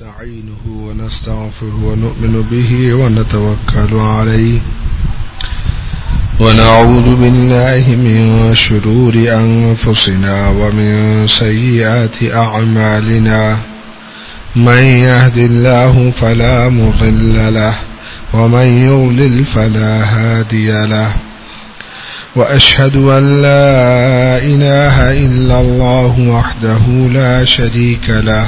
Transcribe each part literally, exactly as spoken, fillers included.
ونستعينه ونستغفره ونؤمن به ونتوكل عليه ونعوذ بالله من شرور أنفسنا ومن سيئات أعمالنا من يهد الله فلا مضل له ومن يضلل فلا هادي له وأشهد أن لا إله إلا الله وحده لا شريك له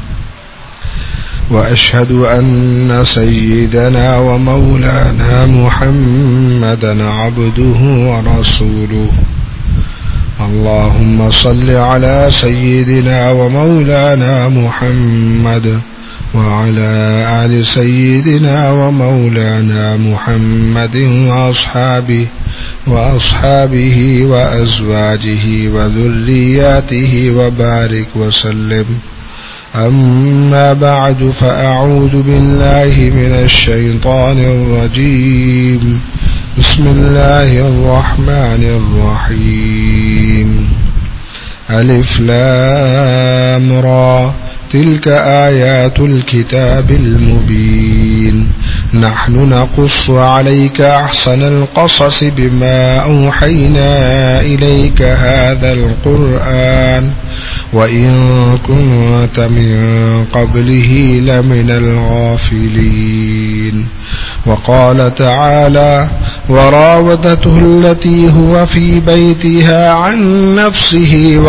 وأشهد أن سيدنا ومولانا محمدا عبده ورسوله اللهم صل على سيدنا ومولانا محمد وعلى آل سيدنا ومولانا محمد وأصحابه وأصحابه وأزواجه وذرياته وبارك وسلم أما بعد فأعوذ بالله من الشيطان الرجيم بسم الله الرحمن الرحيم ألف لام را تلك آيات الكتاب المبين نحن نقص عليك أحسن القصص بما أوحينا إليك هذا القرآن وإن كنت من قبله لمن الغافلين وقال تعالى وراودته التي هو في بيتها عن نفسه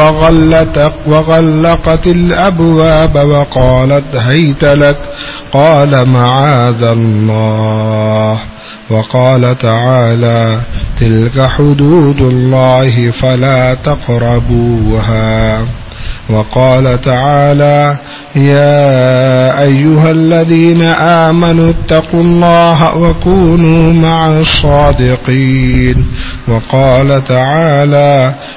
وغلقت الأبواب وقالت هيت لك قال معاذ الله وقال تعالى تلك حدود الله فلا تقربوها وقال تعالى يا أيها الذين آمنوا اتقوا الله وكونوا مع الصادقين وقال تعالى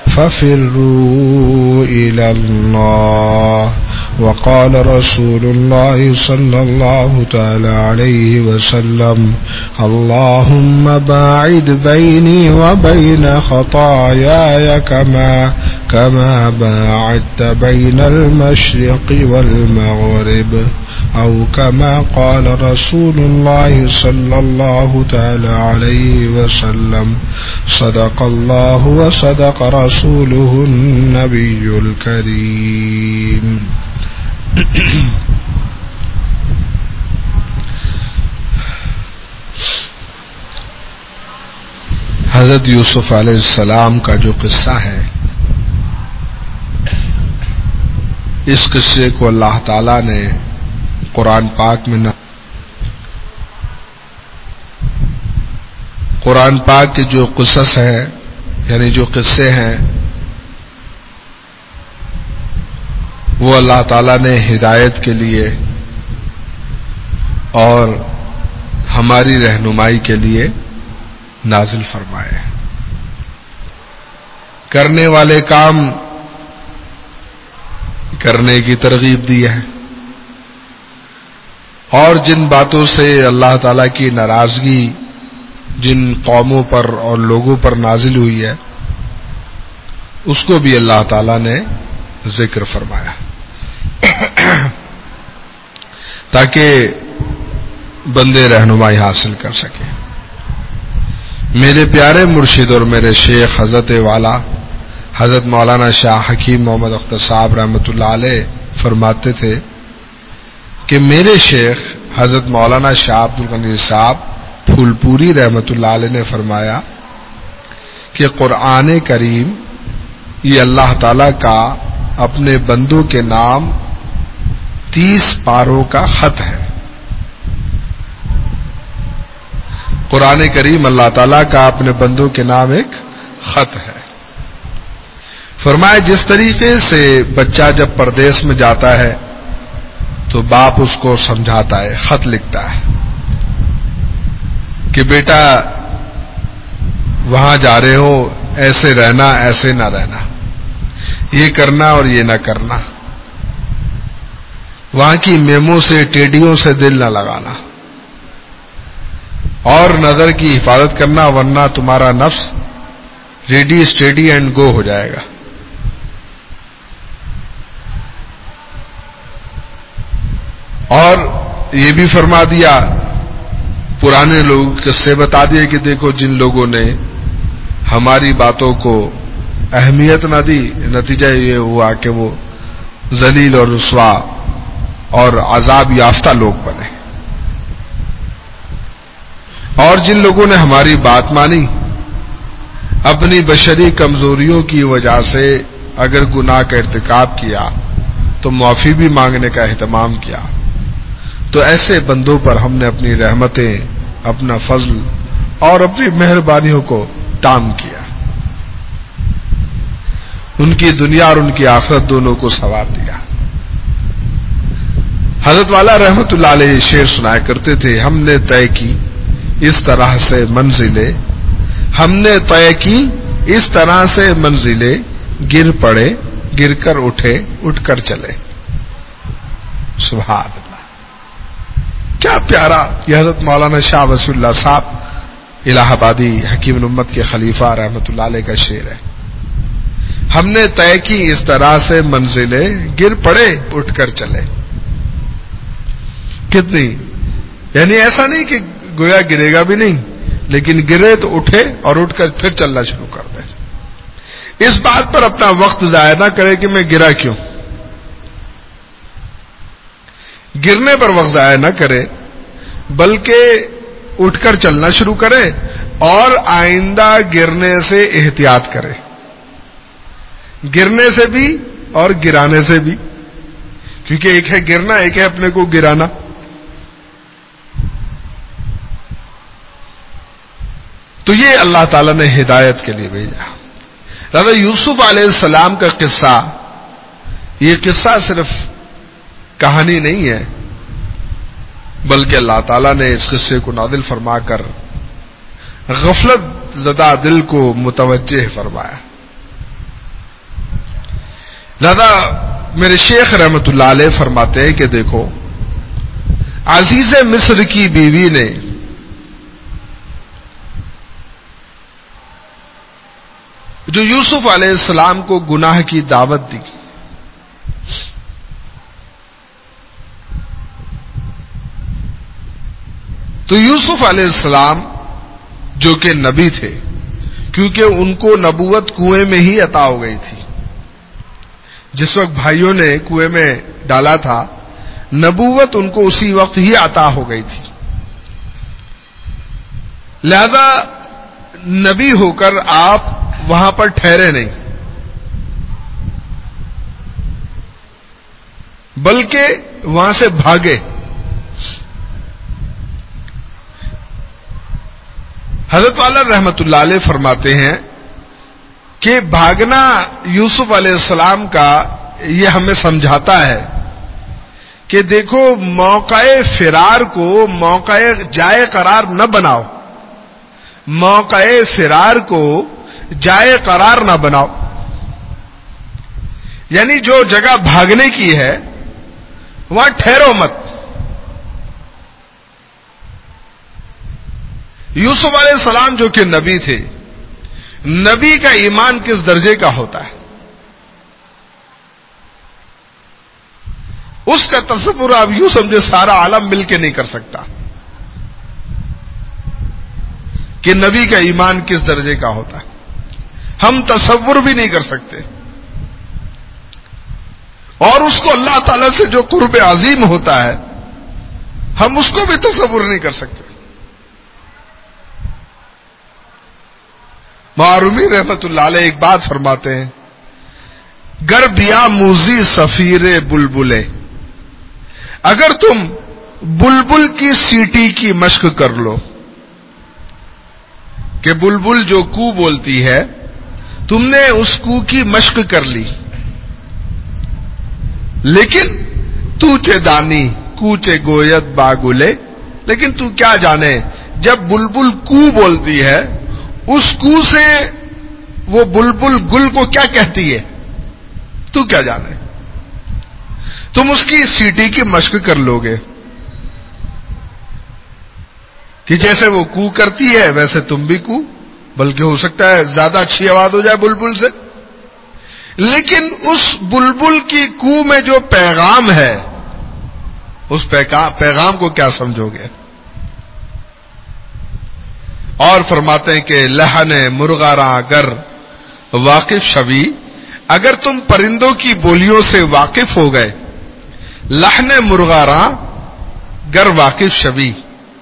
ففروا إلى الله وقال رسول الله صلى الله تعالى عليه وسلم اللهم باعد بيني وبين خطاياي كما كما باعدت بين المشرق والمغرب أو كما قال رسول الله صلى الله تعالى عليه وسلم صدق الله وصدق رسوله النبي الكريم حضرت یوسف علیہ السلام کا جو قصہ ہے، اس قصے کو اللہ تعالیٰ نے قرآن پاک میں نہ قرآن پاک کے جو قصص ہیں یعنی جو قصے ہیں وہ اللہ تعالیٰ نے ہدایت کے لیے اور ہماری رہنمائی کے لیے نازل فرمائے. کرنے والے کام کرنے کی ترغیب دی ہے اور جن باتوں سے اللہ تعالیٰ کی ناراضگی جن قوموں پر اور لوگوں پر نازل ہوئی ہے اس کو بھی اللہ تعالیٰ نے ذکر فرمایا تاکہ بندے رہنمائی حاصل کر سکیں. میرے پیارے مرشد اور میرے شیخ حضرت والا حضرت مولانا شاہ حکیم محمد اختر صاحب رحمۃ اللہ علیہ فرماتے تھے کہ میرے شیخ حضرت مولانا شاہ عبد الغنی صاحب پھول پوری رحمۃ اللہ علیہ نے فرمایا کہ قرآن کریم یہ اللہ تعالیٰ کا اپنے بندوں کے نام تیس پاروں کا خط ہے. قرآن کریم اللہ تعالیٰ کا اپنے بندوں کے نام ایک خط ہے. فرمایا جس طریقے سے بچہ جب پردیس میں جاتا ہے تو باپ اس کو سمجھاتا ہے، خط لکھتا ہے کہ بیٹا وہاں جا رہے ہو ایسے رہنا ایسے نہ رہنا، یہ کرنا اور یہ نہ کرنا، وہاں کی میموں سے ٹیڈیوں سے دل نہ لگانا اور نظر کی حفاظت کرنا ورنہ تمہارا نفس ریڈی اسٹیڈی اینڈ گو ہو جائے گا. اور یہ بھی فرما دیا، پرانے لوگ قصے بتا دیے کہ دیکھو جن لوگوں نے ہماری باتوں کو اہمیت نہ دی، نتیجہ یہ ہوا کہ وہ ذلیل اور رسوا اور عذاب یافتہ لوگ بنے، اور جن لوگوں نے ہماری بات مانی، اپنی بشری کمزوریوں کی وجہ سے اگر گناہ کا ارتکاب کیا تو معافی بھی مانگنے کا اہتمام کیا، تو ایسے بندوں پر ہم نے اپنی رحمتیں، اپنا فضل اور اپنی مہربانیوں کو تام کیا، ان کی دنیا اور ان کی آخرت دونوں کو سنوار دیا۔ حضرت والا رحمت اللہ علیہ شعر سنایا کرتے تھے، ہم نے طے کی اس طرح سے منزلیں، ہم نے طے کی اس طرح سے منزلیں، گر پڑے گر کر اٹھے اٹھ کر چلے۔ سبحان اللہ، کیا پیارا یہ حضرت مولانا شاہ وصی اللہ صاحب الہ آبادی حکیم الامت کے خلیفہ رحمت اللہ علیہ کا شعر ہے۔ ہم نے طے کی اس طرح سے منزلیں، گر پڑے اٹھ کر چلے۔ کتنی، یعنی ایسا نہیں کہ گویا گرے گا بھی نہیں، لیکن گرے تو اٹھے اور اٹھ کر پھر چلنا شروع کر دے۔ اس بات پر اپنا وقت ضائع نہ کرے کہ میں گرا کیوں، گرنے پر وقت ضائع نہ کرے، بلکہ اٹھ کر چلنا شروع کرے اور آئندہ گرنے سے احتیاط کرے، گرنے سے بھی اور گرانے سے بھی، کیونکہ ایک ہے گرنا، ایک ہے اپنے کو گرانا۔ تو یہ اللہ تعالیٰ نے ہدایت کے لیے بھیجا۔ حضرت یوسف علیہ السلام کا قصہ، یہ قصہ صرف کہانی نہیں ہے، بلکہ اللہ تعالیٰ نے اس قصے کو نازل فرما کر غفلت زدہ دل کو متوجہ فرمایا۔ لہذا میرے شیخ رحمت اللہ علیہ فرماتے ہیں کہ دیکھو، عزیز مصر کی بیوی نے جو یوسف علیہ السلام کو گناہ کی دعوت دی، تو یوسف علیہ السلام جو کہ نبی تھے، کیونکہ ان کو نبوت کنویں میں ہی عطا ہو گئی تھی، جس وقت بھائیوں نے کنویں میں ڈالا تھا، نبوت ان کو اسی وقت ہی عطا ہو گئی تھی، لہذا نبی ہو کر آپ وہاں پر ٹھہرے نہیں، بلکہ وہاں سے بھاگے۔ حضرت والا رحمت اللہ علیہ فرماتے ہیں کہ بھاگنا یوسف علیہ السلام کا یہ ہمیں سمجھاتا ہے کہ دیکھو، موقع فرار کو موقع جائے قرار نہ بناؤ، موقع فرار کو جائے قرار نہ بناؤ، یعنی جو جگہ بھاگنے کی ہے وہاں ٹھہرو مت۔ یوسف علیہ السلام جو کہ نبی تھے، نبی کا ایمان کس درجے کا ہوتا ہے، اس کا تصور آپ یوں سمجھے سارا عالم مل کے نہیں کر سکتا کہ نبی کا ایمان کس درجے کا ہوتا ہے، ہم تصور بھی نہیں کر سکتے، اور اس کو اللہ تعالی سے جو قرب عظیم ہوتا ہے ہم اس کو بھی تصور نہیں کر سکتے۔ معرومی رحمت اللہ علیہ ایک بات فرماتے ہیں، گر بیا موزی سفیر بلبلے، اگر تم بلبل کی سیٹی کی مشق کر لو، کہ بلبل جو کو بولتی ہے تم نے اس کو کی مشق کر لی، لیکن تو چے دانی کوچے گویت باگلے، لیکن تو کیا جانے جب بلبل کو بولتی ہے اس کو سے وہ بلبل گل کو کیا کہتی ہے، تو کیا جانے، تم اس کی سیٹی کی مشق کر لو گے کہ جیسے وہ کو کرتی ہے ویسے تم بھی کو، بلکہ ہو سکتا ہے زیادہ اچھی آواز ہو جائے بلبل سے، لیکن اس بلبل کی کو میں جو پیغام ہے اس پیغام کو کیا سمجھو گے؟ اور فرماتے ہیں کہ لحن مرغاراں اگر واقف شوی، اگر تم پرندوں کی بولیوں سے واقف ہو گئے، لحن مرغاراں گر واقف شوی،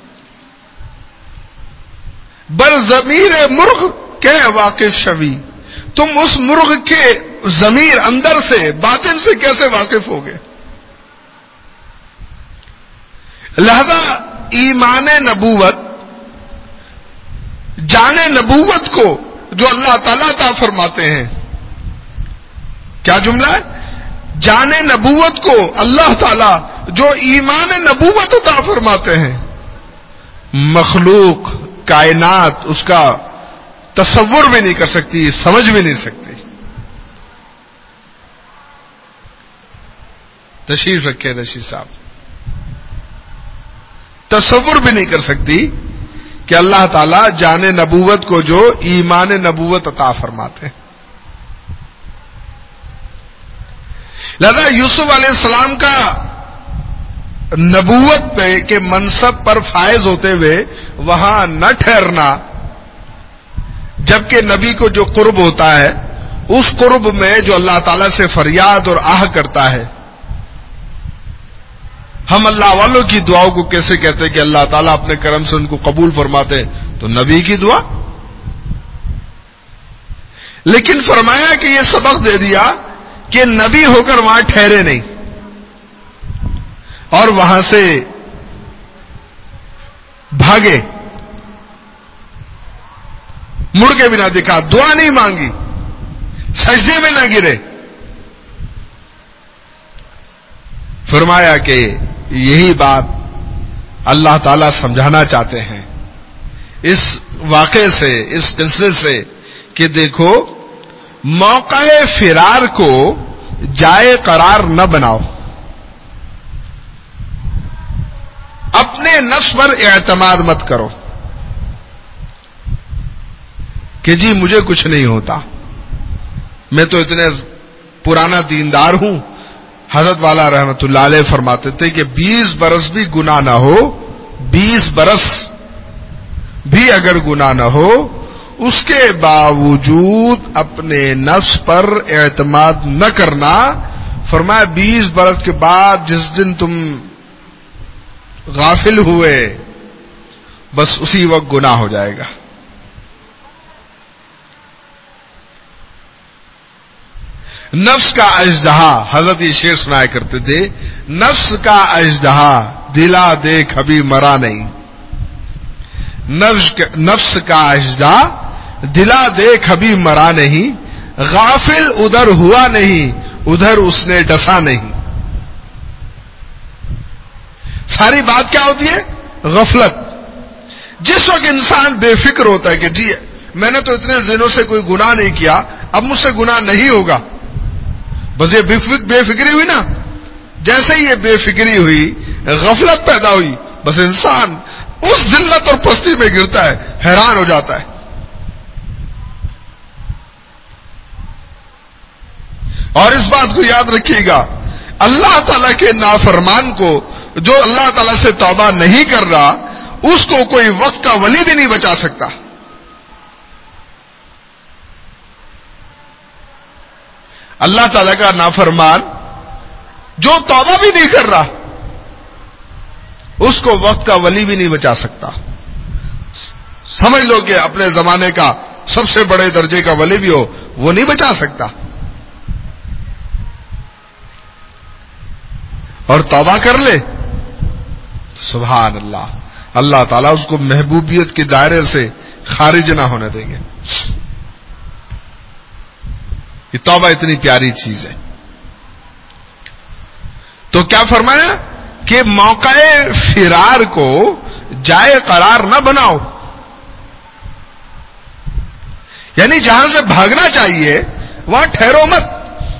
بر ضمیر مرغ کے واقف شوی، تم اس مرغ کے ضمیر اندر سے باطن سے کیسے واقف ہوگے؟ لہذا ایمان نبوت، جان نبوت کو جو اللہ تعالیٰ عطا فرماتے ہیں، کیا جملہ ہے؟ جان نبوت کو اللہ تعالیٰ جو ایمان نبوت عطا فرماتے ہیں، مخلوق کائنات اس کا تصور بھی نہیں کر سکتی، سمجھ بھی نہیں سکتی۔ تشریف رکھے رشید صاحب، تصور بھی نہیں کر سکتی کہ اللہ تعالیٰ جان نبوت کو جو ایمان نبوت عطا فرماتے ہیں۔ لہذا یوسف علیہ السلام کا نبوت پہ کے منصب پر فائز ہوتے ہوئے وہاں نہ ٹھہرنا، جبکہ نبی کو جو قرب ہوتا ہے اس قرب میں جو اللہ تعالیٰ سے فریاد اور آہ کرتا ہے، ہم اللہ والوں کی دعاؤں کو کیسے کہتے ہیں کہ اللہ تعالیٰ اپنے کرم سے ان کو قبول فرماتے، تو نبی کی دعا۔ لیکن فرمایا کہ یہ سبق دے دیا کہ نبی ہو کر وہاں ٹھہرے نہیں، اور وہاں سے بھاگے، مڑ کے بھی نہ دکھا، دعا نہیں مانگی، سجدے میں نہ گرے۔ فرمایا کہ یہی بات اللہ تعالیٰ سمجھانا چاہتے ہیں اس واقعے سے، اس قصے سے، کہ دیکھو موقع فرار کو جائے قرار نہ بناؤ، اپنے نفس پر اعتماد مت کرو کہ جی مجھے کچھ نہیں ہوتا، میں تو اتنے پرانا دیندار ہوں۔ حضرت والا رحمت اللہ علیہ فرماتے تھے کہ بیس برس بھی گناہ نہ ہو، بیس برس بھی اگر گناہ نہ ہو، اس کے باوجود اپنے نفس پر اعتماد نہ کرنا۔ فرمایا بیس برس کے بعد جس دن تم غافل ہوئے، بس اسی وقت گناہ ہو جائے گا۔ نفس کا اژدہا، حضرت یہ شعر سنایا کرتے تھے، نفس کا اژدہا دلا دیکھ ابھی مرا نہیں، نفس کا اژدہا دلا دیکھ ابھی مرا نہیں، غافل ادھر ہوا نہیں، ادھر اس نے ڈسا نہیں۔ ساری بات کیا ہوتی ہے؟ غفلت۔ جس وقت انسان بے فکر ہوتا ہے کہ جی میں نے تو اتنے دنوں سے کوئی گناہ نہیں کیا، اب مجھ سے گناہ نہیں ہوگا، بس یہ بے فکری ہوئی نا، جیسے ہی یہ بے فکری ہوئی، غفلت پیدا ہوئی، بس انسان اس ذلت اور پستی میں گرتا ہے، حیران ہو جاتا ہے۔ اور اس بات کو یاد رکھیے گا، اللہ تعالیٰ کے نافرمان کو جو اللہ تعالیٰ سے توبہ نہیں کر رہا، اس کو کوئی وقت کا ولی بھی نہیں بچا سکتا۔ اللہ تعالیٰ کا نافرمان جو توبہ بھی نہیں کر رہا، اس کو وقت کا ولی بھی نہیں بچا سکتا۔ سمجھ لو کہ اپنے زمانے کا سب سے بڑے درجے کا ولی بھی ہو، وہ نہیں بچا سکتا۔ اور توبہ کر لے، سبحان اللہ، اللہ تعالیٰ اس کو محبوبیت کے دائرے سے خارج نہ ہونے دیں گے۔ یہ توبہ اتنی پیاری چیز ہے۔ تو کیا فرمایا کہ موقع فرار کو جائے قرار نہ بناؤ، یعنی جہاں سے بھاگنا چاہیے وہاں ٹھہرو مت،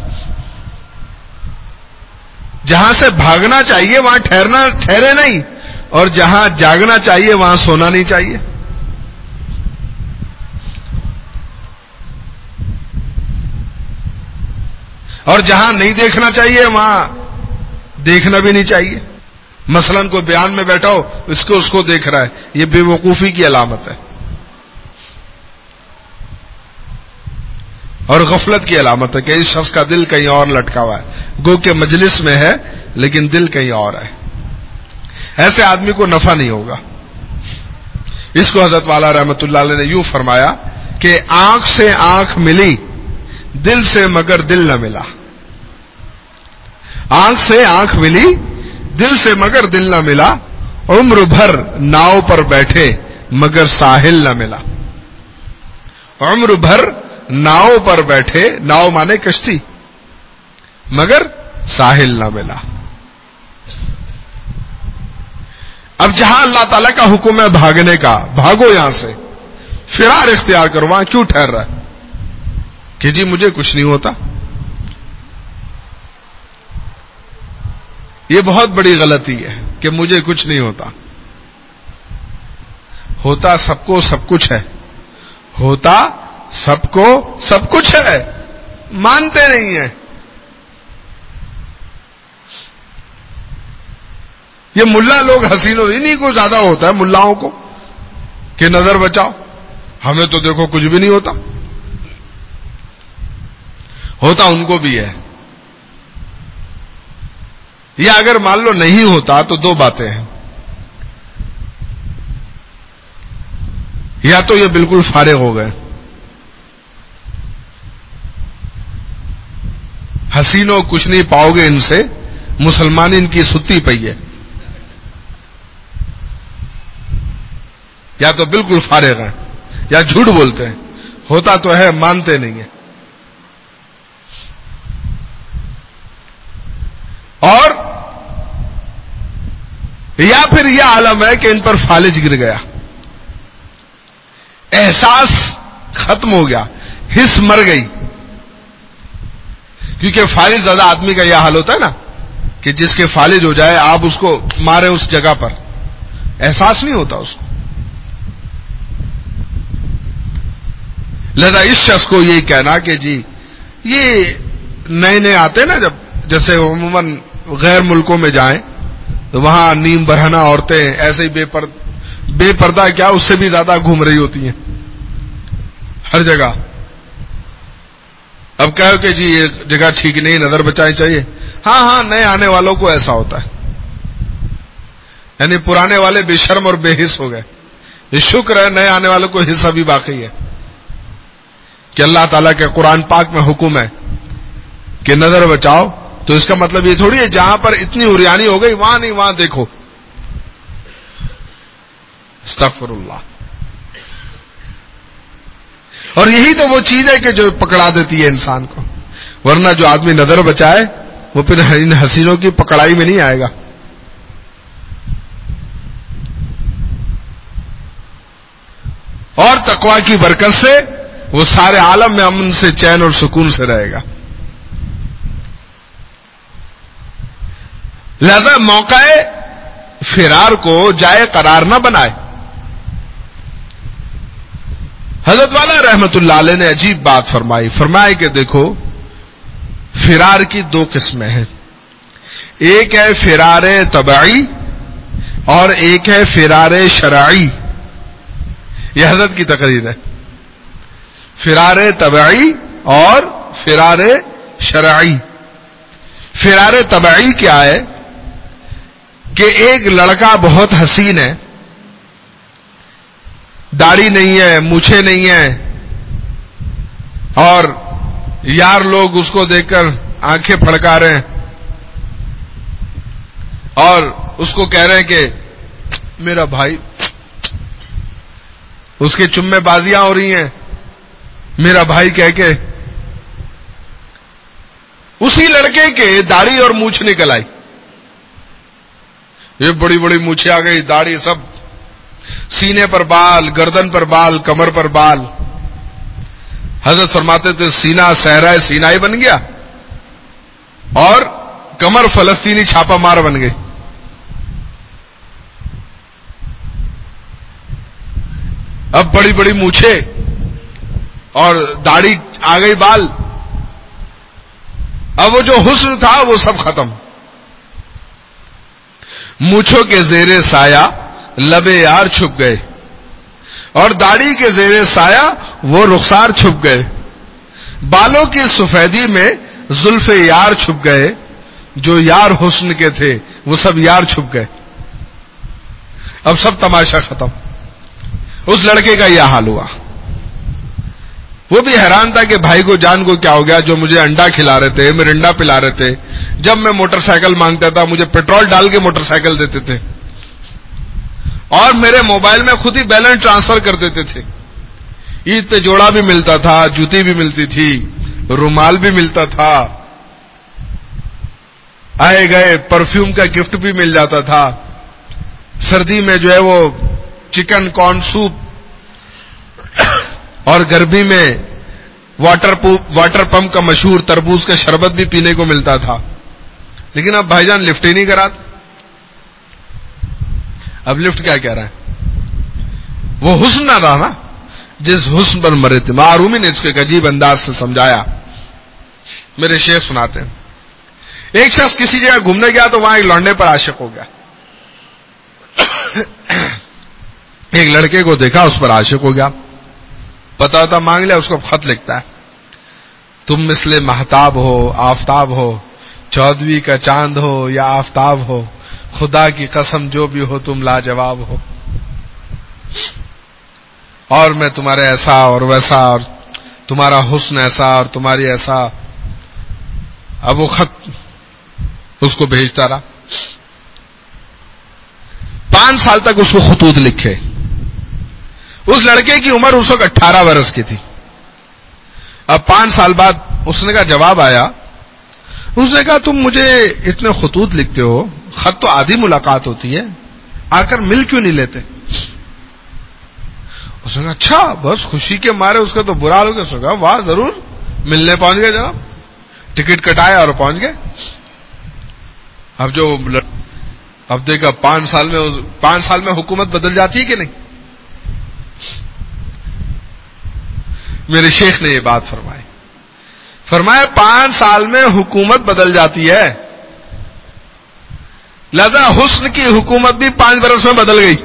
جہاں سے بھاگنا چاہیے وہاں ٹھہرنا ٹھہرے نہیں، اور جہاں جاگنا چاہیے وہاں سونا نہیں چاہیے۔ اور جہاں نہیں دیکھنا چاہیے وہاں دیکھنا بھی نہیں چاہیے۔ مثلاً کوئی بیان میں بیٹھا ہو اس کو اس کو دیکھ رہا ہے, یہ بے وقوفی کی علامت ہے اور غفلت کی علامت ہے کہ اس شخص کا دل کہیں اور لٹکا ہوا ہے, گو کہ مجلس میں ہے لیکن دل کہیں اور ہے. ایسے آدمی کو نفع نہیں ہوگا. اس کو حضرت والا رحمت اللہ علیہ نے یوں فرمایا کہ آنکھ سے آنکھ ملی دل سے مگر دل نہ ملا. آنکھ سے آنکھ ملی دل سے مگر دل نہ ملا, عمر بھر ناؤ پر بیٹھے مگر ساحل نہ ملا. عمر بھر ناؤ پر بیٹھے, ناؤ مانے کشتی, مگر ساحل نہ ملا. اب جہاں اللہ تعالیٰ کا حکم ہے بھاگنے کا, بھاگو یہاں سے, فرار اختیار کرو, وہاں کیوں ٹھہر رہا ہے کہ جی مجھے کچھ نہیں ہوتا. یہ بہت بڑی غلطی ہے کہ مجھے کچھ نہیں ہوتا. ہوتا سب کو سب کچھ ہے, ہوتا سب کو سب کچھ ہے, مانتے نہیں ہیں. یہ ملا لوگ حسین انہیں کو زیادہ ہوتا ہے ملاؤں کو کہ نظر بچاؤ, ہمیں تو دیکھو کچھ بھی نہیں ہوتا. ہوتا ان کو بھی ہے. یا اگر مان لو نہیں ہوتا تو دو باتیں ہیں, یا تو یہ بالکل فارغ ہو گئے, حسینوں کچھ نہیں پاؤ گے ان سے, مسلمانی ان کی ستی پئی ہے, یا تو بالکل فارغ ہیں یا جھوٹ بولتے ہیں. ہوتا تو ہے مانتے نہیں ہیں. اور یا پھر یہ عالم ہے کہ ان پر فالج گر گیا, احساس ختم ہو گیا, حس مر گئی. کیونکہ فالج زیادہ آدمی کا یہ حال ہوتا ہے نا کہ جس کے فالج ہو جائے آپ اس کو مارے اس جگہ پر, احساس نہیں ہوتا اس کو. لہذا اس شخص کو یہ کہنا کہ جی یہ نئے نئے آتے نا, جب جیسے عموماً غیر ملکوں میں جائیں تو وہاں نیم برہنہ عورتیں ایسے ہی بے پردہ, بے پردہ کیا اس سے بھی زیادہ گھوم رہی ہوتی ہیں ہر جگہ. اب کہو کہ جی یہ جگہ ٹھیک نہیں, نظر بچانی چاہیے. ہاں ہاں نئے آنے والوں کو ایسا ہوتا ہے, یعنی پرانے والے بے شرم اور بے حس ہو گئے. یہ شکر ہے نئے آنے والوں کو حص ابھی باقی ہے کہ اللہ تعالیٰ کے قرآن پاک میں حکم ہے کہ نظر بچاؤ. تو اس کا مطلب یہ تھوڑی ہے جہاں پر اتنی عریانی ہو گئی وہاں نہیں, وہاں دیکھو. استغفر اللہ. اور یہی تو وہ چیز ہے کہ جو پکڑا دیتی ہے انسان کو, ورنہ جو آدمی نظر بچائے وہ پھر ان حسینوں کی پکڑائی میں نہیں آئے گا. اور تقوی کی برکت سے وہ سارے عالم میں امن سے, چین اور سکون سے رہے گا. لہذا موقع فرار کو جائے قرار نہ بنائے. حضرت والا رحمت اللہ علیہ نے عجیب بات فرمائی. فرمائے کہ دیکھو فرار کی دو قسمیں ہیں, ایک ہے فرار طبعی اور ایک ہے فرار شرعی. یہ حضرت کی تقریر ہے. فرار طبعی اور فرار شرعی. فرار طبعی کیا ہے کہ ایک لڑکا بہت حسین ہے, داڑھی نہیں ہے, مونچھیں نہیں ہیں, اور یار لوگ اس کو دیکھ کر آنکھیں پھڑکا رہے ہیں اور اس کو کہہ رہے ہیں کہ میرا بھائی, اس کے چمے بازیاں ہو رہی ہیں میرا بھائی کہہ کے. اسی لڑکے کے داڑھی اور مونچھ نکل آئی, یہ بڑی بڑی مونچھیں آ گئی, داڑھی سب, سینے پر بال, گردن پر بال, کمر پر بال. حضرت فرماتے تھے سینہ صحرا سینائی بن گیا اور کمر فلسطینی چھاپا مار بن گئی. اب بڑی بڑی مونچھیں اور داڑھی آ گئی, بال. اب وہ جو حسن تھا وہ سب ختم. مونچھوں کے زیر سایہ لبے یار چھپ گئے، اور داڑھی کے زیر سایہ وہ رخسار چھپ گئے، بالوں کی سفیدی میں زلف یار چھپ گئے، جو یار حسن کے تھے وہ سب یار چھپ گئے۔ اب سب تماشا ختم۔ اس لڑکے کا یہ حال ہوا۔ وہ بھی حیران تھا کہ بھائی کو جان کو کیا ہو گیا، جو مجھے انڈا کھلا رہے تھے، مرنڈا پلا رہے تھے، جب میں موٹر سائیکل مانگتا تھا مجھے پیٹرول ڈال کے موٹر سائیکل دیتے تھے، اور میرے موبائل میں خود ہی بیلنس ٹرانسفر کر دیتے تھے، عید پہ جوڑا بھی ملتا تھا، جوتی بھی ملتی تھی، رومال بھی ملتا تھا، آئے گئے پرفیوم کا گفٹ بھی مل جاتا تھا، سردی میں جو ہے وہ چکن کارن سوپ، اور گرمی میں واٹر واٹر پمپ کا مشہور تربوز کا شربت بھی پینے کو ملتا تھا۔ لیکن اب بھائی جان لفٹ ہی نہیں کراتے۔ اب لفٹ کیا کہہ رہا ہے؟ وہ حسن نہ تھا نا جس حسن پر مرے تھے۔ معرومی نے اس کو ایک عجیب انداز سے سمجھایا، میرے شیخ سناتے ہیں۔ ایک شخص کسی جگہ گھومنے گیا تو وہاں ایک لونڈے پر عاشق ہو گیا۔ ایک لڑکے کو دیکھا، اس پر عاشق ہو گیا، پتا ہوتا مانگ لیا، اس کو خط لکھتا ہے، تم مثل مہتاب ہو، آفتاب ہو، چودھویں کا چاند ہو یا آفتاب ہو، خدا کی قسم جو بھی ہو تم لاجواب ہو، اور میں تمہارے ایسا اور ویسا، اور تمہارا حسن ایسا اور تمہاری ایسا۔ اب وہ خط اس کو بھیجتا رہا، پانچ سال تک اس کو خطوط لکھے۔ اس لڑکے کی عمر اس وقت اٹھارہ برس کی تھی۔ اب پانچ سال بعد اس نے کہا، جواب آیا، اس نے کہا تم مجھے اتنے خطوط لکھتے ہو، خط تو آدھی ملاقات ہوتی ہے، آ کر مل کیوں نہیں لیتے؟ اس نے کہا اچھا، بس خوشی کے مارے اس کا تو برا حال ہو گیا۔ اس نے کہا واہ، ضرور ملنے پہنچ گئے جناب، ٹکٹ کٹایا اور پہنچ گئے۔ اب جو اب دیکھا پانچ سال میں پانچ سال میں حکومت بدل جاتی ہے کہ نہیں؟ میرے شیخ نے یہ بات فرمائی، فرمایا پانچ سال میں حکومت بدل جاتی ہے، لہذا حسن کی حکومت بھی پانچ برس میں بدل گئی۔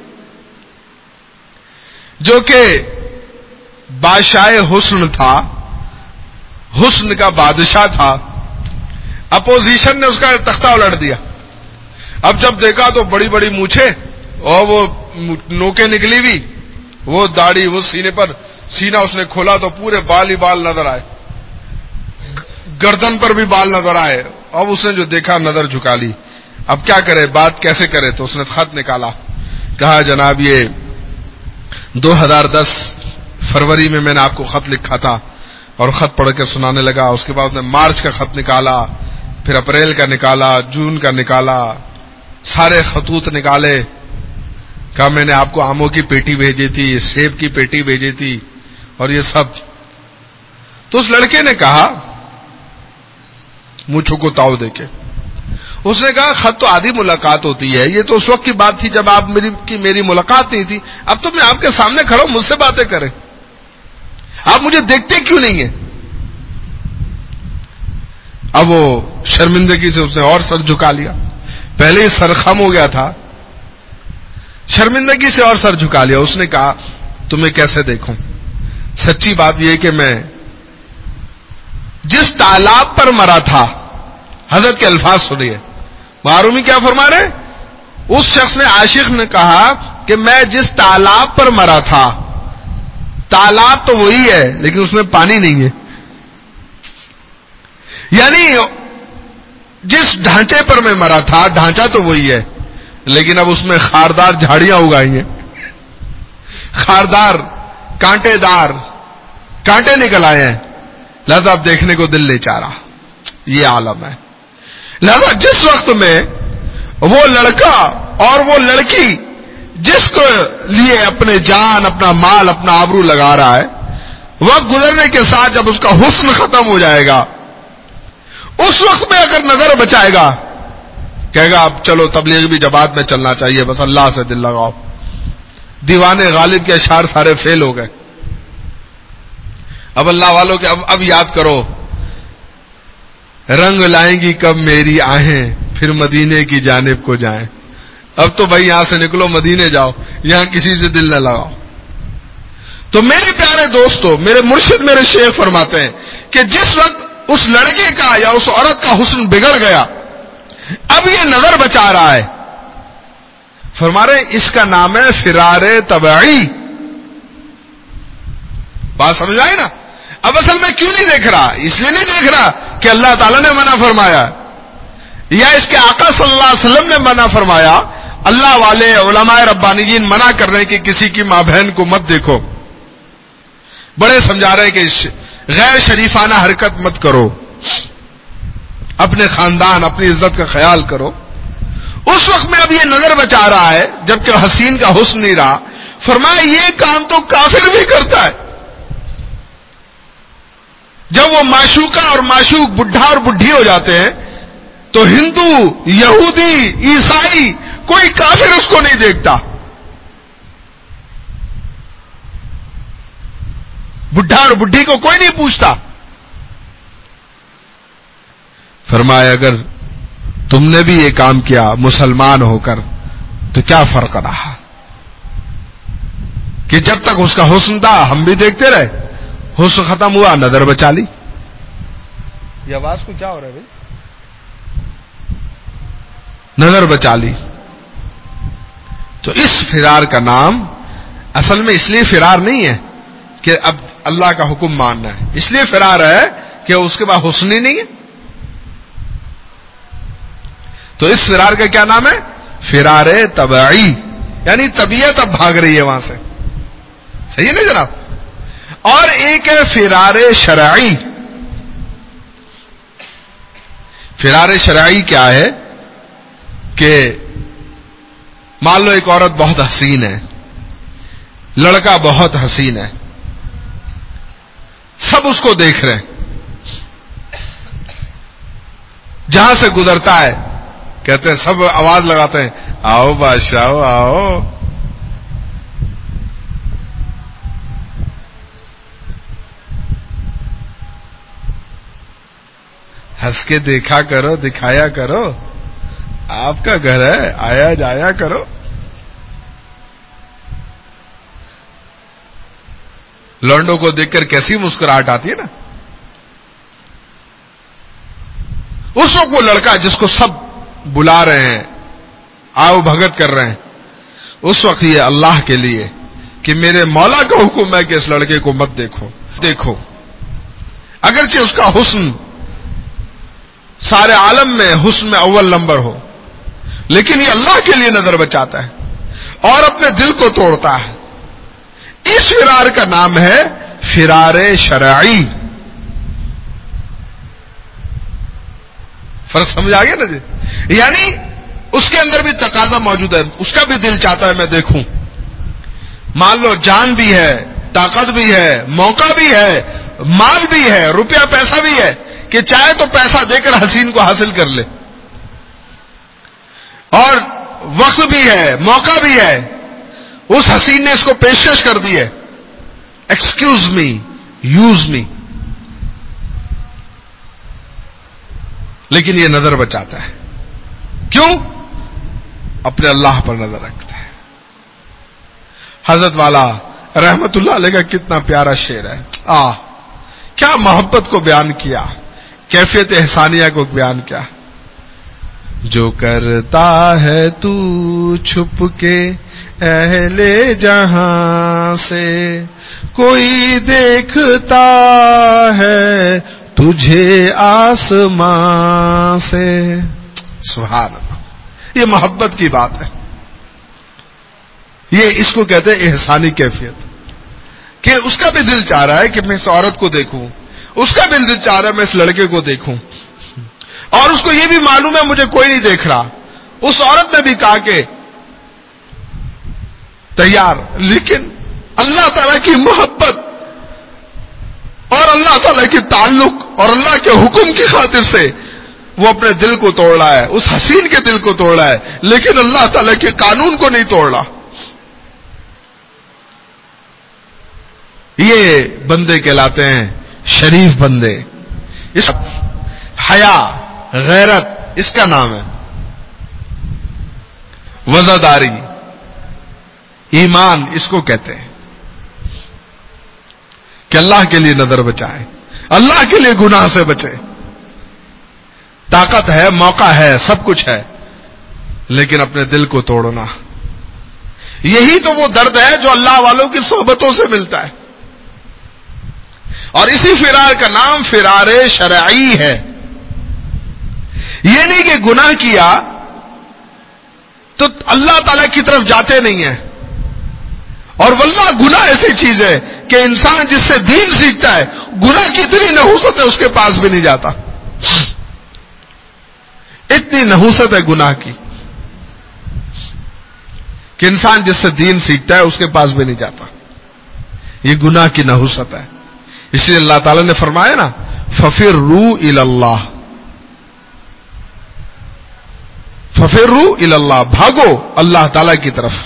جو کہ بادشاہ حسن تھا، حسن کا بادشاہ تھا، اپوزیشن نے اس کا تختہ الٹ دیا۔ اب جب دیکھا تو بڑی بڑی مونچھیں اور وہ نوکیں نکلی ہوئی، وہ داڑھی، وہ سینے پر سینہ اس نے کھولا تو پورے بال ہی بال نظر آئے، گردن پر بھی بال نظر آئے۔ اب اس نے جو دیکھا نظر جھکا لی، اب کیا کرے، بات کیسے کرے؟ تو اس نے خط نکالا، کہا جناب یہ دو ہزار دس فروری میں میں نے آپ کو خط لکھا تھا، اور خط پڑھ کے سنانے لگا۔ اس کے بعد نے مارچ کا خط نکالا، پھر اپریل کا نکالا، جون کا نکالا، سارے خطوط نکالے، کہا میں نے آپ کو آموں کی پیٹی بھیجی تھی، سیب کی پیٹی بھیجی تھی، اور یہ سب۔ تو اس لڑکے نے کہا مونچھوں کو تاؤ دے کے، اس نے کہا خط تو آدھی ملاقات ہوتی ہے، یہ تو اس وقت کی بات تھی جب آپ میری کی میری ملاقات نہیں تھی، اب تو میں آپ کے سامنے کھڑا ہوں، مجھ سے باتیں کریں، آپ مجھے دیکھتے کیوں نہیں ہیں؟ اب وہ شرمندگی سے اس نے اور سر جھکا لیا، پہلے ہی سر خم ہو گیا تھا، شرمندگی سے اور سر جھکا لیا۔ اس نے کہا تمہیں کیسے دیکھوں، سچی بات یہ کہ میں جس تالاب پر مرا تھا، حضرت کے الفاظ سنیے، معرومی کیا فرما رہے؟ اس شخص نے، عاشق نے کہا کہ میں جس تالاب پر مرا تھا، تالاب تو وہی ہے لیکن اس میں پانی نہیں ہے، یعنی جس ڈھانچے پر میں مرا تھا ڈھانچہ تو وہی ہے لیکن اب اس میں خاردار جھاڑیاں اگائی ہیں، خاردار، کانٹے دار کانٹے نکل آئے ہیں، لہذا اب دیکھنے کو دل نہیں چاہ رہا۔ یہ عالم ہے۔ لہذا جس وقت میں وہ لڑکا اور وہ لڑکی جس کو لیے اپنے جان، اپنا مال، اپنا آبرو لگا رہا ہے، وقت گزرنے کے ساتھ جب اس کا حسن ختم ہو جائے گا، اس وقت میں اگر نظر بچائے گا، کہے گا اب چلو تبلیغی جماعت میں چلنا چاہیے، بس اللہ سے دل لگاؤ۔ دیوانے غالب کے اشعار سارے فیل ہو گئے۔ اب اللہ والوں کے اب اب یاد کرو، رنگ لائیں گی کب میری آہیں، پھر مدینے کی جانب کو جائیں۔ اب تو بھائی یہاں سے نکلو مدینے جاؤ, یہاں کسی سے دل نہ لگاؤ. تو میرے پیارے دوستو, میرے مرشد میرے شیخ فرماتے ہیں کہ جس وقت اس لڑکے کا یا اس عورت کا حسن بگڑ گیا, اب یہ نظر بچا رہا ہے, فرما رہے اس کا نام ہے فرار طبعی. بات سمجھ آئی نا؟ اب اصل میں کیوں نہیں دیکھ رہا؟ اس لیے نہیں دیکھ رہا کہ اللہ تعالیٰ نے منع فرمایا یا اس کے آقا صلی اللہ علیہ وسلم نے منع فرمایا. اللہ والے علماء ربانیین منع کر رہے ہیں کہ کسی کی ماں بہن کو مت دیکھو, بڑے سمجھا رہے ہیں کہ غیر شریفانہ حرکت مت کرو, اپنے خاندان اپنی عزت کا خیال کرو. اس وقت میں اب یہ نظر بچا رہا ہے جبکہ حسین کا حسن نہیں رہا. فرمایا یہ کام تو کافر بھی کرتا ہے. جب وہ معشوقہ اور معشوق بڈھا اور بڈھی ہو جاتے ہیں تو ہندو, یہودی, عیسائی, کوئی کافر اس کو نہیں دیکھتا. بڈھا اور بڈھی کو کوئی نہیں پوچھتا. فرمایا اگر تم نے بھی یہ کام کیا مسلمان ہو کر تو کیا فرق رہا کہ جب تک اس کا حسن تھا ہم بھی دیکھتے رہے, حسن ختم ہوا نظر بچا لی. یہ آواز کو کیا ہو رہا ہے بھائی؟ نظر بچا لی. تو اس فرار کا نام اصل میں اس لیے فرار نہیں ہے کہ اب اللہ کا حکم ماننا ہے, اس لیے فرار ہے کہ اس کے بعد حسن ہی نہیں ہے. تو اس فرار کا کیا نام ہے؟ فرار طبعی, یعنی طبیعت اب بھاگ رہی ہے وہاں سے. صحیح ہے نا جناب؟ اور ایک ہے فرار شرعی. فرار شرعی کیا ہے کہ مان لو ایک عورت بہت حسین ہے, لڑکا بہت حسین ہے, سب اس کو دیکھ رہے ہیں, جہاں سے گزرتا ہے کہتے ہیں سب آواز لگاتے ہیں آؤ بادشاہ آؤ. ہنس کے دیکھا کرو, دکھایا کرو, آپ کا گھر ہے, آیا جایا کرو. لونڈوں کو دیکھ کر کیسی مسکراہٹ آتی ہے نا. اس وقت وہ لڑکا جس کو سب بلا رہے ہیں, آؤ بھگت کر رہے ہیں, اس وقت یہ اللہ کے لیے کہ میرے مولا کا حکم ہے کہ اس لڑکے کو مت دیکھو. دیکھو اگرچہ اس کا حسن سارے عالم میں حسن میں اول نمبر ہو, لیکن یہ اللہ کے لیے نظر بچاتا ہے اور اپنے دل کو توڑتا ہے. اس فرار کا نام ہے فرار شرعی. فرق سمجھ آ گیا نا جی؟ یعنی اس کے اندر بھی تقاضا موجود ہے, اس کا بھی دل چاہتا ہے میں دیکھوں. مان لو جان بھی ہے, طاقت بھی ہے, موقع بھی ہے, مال بھی ہے, روپیہ پیسہ بھی ہے کہ چاہے تو پیسہ دے کر حسین کو حاصل کر لے, اور وقت بھی ہے, موقع بھی ہے. اس حسین نے اس کو پیشکش کر دی ہے, ایکسکیوز می, یوز می, لیکن یہ نظر بچاتا ہے. کیوں؟ اپنے اللہ پر نظر رکھتا ہے. حضرت والا رحمت اللہ علیہ کا کتنا پیارا شعر ہے. آہ کیا محبت کو بیان کیا, کیفیت احسانیہ کو بیان کیا. جو کرتا ہے تو چھپ کے اہل جہاں سے, کوئی دیکھتا ہے تجھے آسمان سے. سبحان اللہ, یہ محبت کی بات ہے. یہ اس کو کہتے ہیں احسانی کیفیت, کہ اس کا بھی دل چاہ رہا ہے کہ میں اس عورت کو دیکھوں, اس کا بھی دل چاہ رہا ہے میں اس لڑکے کو دیکھوں, اور اس کو یہ بھی معلوم ہے مجھے کوئی نہیں دیکھ رہا. اس عورت نے بھی کہا کہ تیار, لیکن اللہ تعالیٰ کی محبت اور اللہ تعالیٰ کی تعلق اور اللہ کے حکم کی خاطر سے وہ اپنے دل کو توڑ رہا ہے, اس حسین کے دل کو توڑ رہا ہے, لیکن اللہ تعالیٰ کے قانون کو نہیں توڑ رہا. یہ بندے کہلاتے ہیں شریف بندے. اس حیا, غیرت اس کا نام ہے. وزاداری، ایمان اس کو کہتے ہیں کہ اللہ کے لیے نظر بچائے، اللہ کے لیے گناہ سے بچے. طاقت ہے، موقع ہے، سب کچھ ہے، لیکن اپنے دل کو توڑنا، یہی تو وہ درد ہے جو اللہ والوں کی صحبتوں سے ملتا ہے. اور اسی فرار کا نام فرار شرعی ہے. یہ نہیں کہ گناہ کیا تو اللہ تعالی کی طرف جاتے نہیں ہیں. اور واللہ گناہ ایسی چیز ہے کہ انسان جس سے دین سیکھتا ہے، گناہ کی اتنی نحوست ہے اس کے پاس بھی نہیں جاتا. اتنی نحوست ہے گناہ کی کہ انسان جس سے دین سیکھتا ہے اس کے پاس بھی نہیں جاتا. یہ گناہ کی نحوست ہے. اس لیے اللہ تعالی نے فرمایا نا ففروا الی اللہ، ففروا الی اللہ، بھاگو اللہ تعالی کی طرف.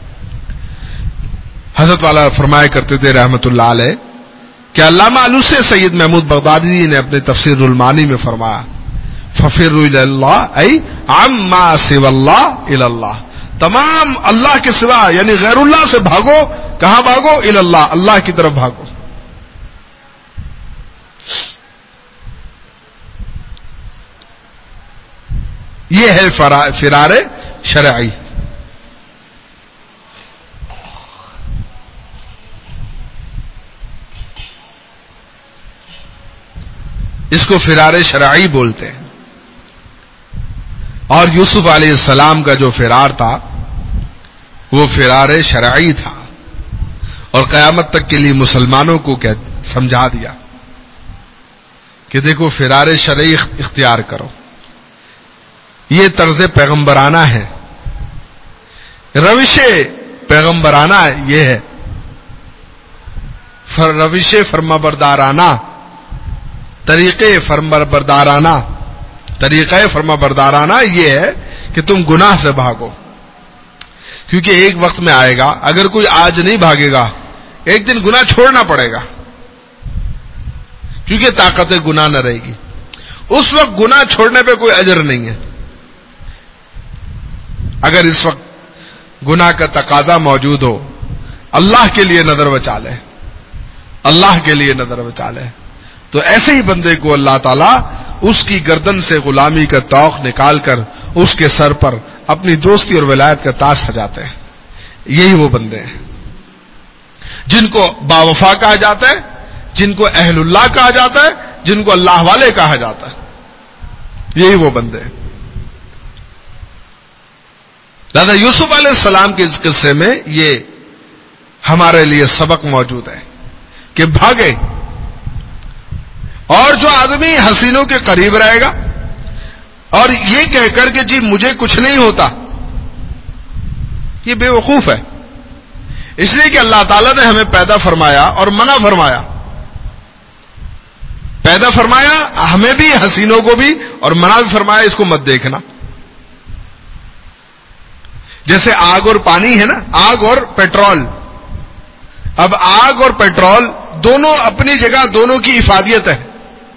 حضرت والا فرمایا کرتے تھے رحمت اللہ علیہ کہ علامہ علوسی سید محمود بغدادی نے اپنے تفسیر المعانی میں فرمایا ففروا الی اللہ ای عما سوى اللہ الی اللہ، تمام اللہ کے سوا یعنی غیر اللہ سے بھاگو. کہاں بھاگو؟ الی اللہ، اللہ کی طرف بھاگو. یہ ہے فرار شرعی. اس کو فرار شرعی بولتے ہیں. اور یوسف علیہ السلام کا جو فرار تھا وہ فرار شرعی تھا، اور قیامت تک کے لیے مسلمانوں کو سمجھا دیا کہ دیکھو فرار شرعی اختیار کرو. یہ طرز پیغمبرانہ ہے، روش پیغمبرانہ یہ ہے، روش فرما بردارانہ، طریقے فرما بردارانہ طریقہ فرما بردارانہ یہ ہے کہ تم گناہ سے بھاگو. کیونکہ ایک وقت میں آئے گا، اگر کوئی آج نہیں بھاگے گا ایک دن گناہ چھوڑنا پڑے گا، کیونکہ طاقت گناہ نہ رہے گی. اس وقت گناہ چھوڑنے پہ کوئی اجر نہیں ہے. اگر اس وقت گناہ کا تقاضا موجود ہو، اللہ کے لیے نظر بچا لے، اللہ کے لیے نظر بچا لے، تو ایسے ہی بندے کو اللہ تعالیٰ اس کی گردن سے غلامی کا توق نکال کر اس کے سر پر اپنی دوستی اور ولایت کا تاج سجاتے ہیں. یہی وہ بندے ہیں جن کو باوفا کہا جاتا ہے، جن کو اہل اللہ کہا جاتا ہے، جن کو اللہ والے کہا جاتا ہے. یہی وہ بندے ہیں. دادا یوسف علیہ السلام کے اس قصے میں یہ ہمارے لیے سبق موجود ہے کہ بھاگے. اور جو آدمی حسینوں کے قریب رہے گا اور یہ کہہ کر کہ جی مجھے کچھ نہیں ہوتا، یہ بے وقوف ہے. اس لیے کہ اللہ تعالیٰ نے ہمیں پیدا فرمایا اور منع فرمایا. پیدا فرمایا ہمیں بھی، حسینوں کو بھی، اور منع بھی فرمایا اس کو مت دیکھنا. جیسے آگ اور پانی ہے نا، آگ اور پیٹرول. اب آگ اور پیٹرول دونوں اپنی جگہ، دونوں کی افادیت ہے،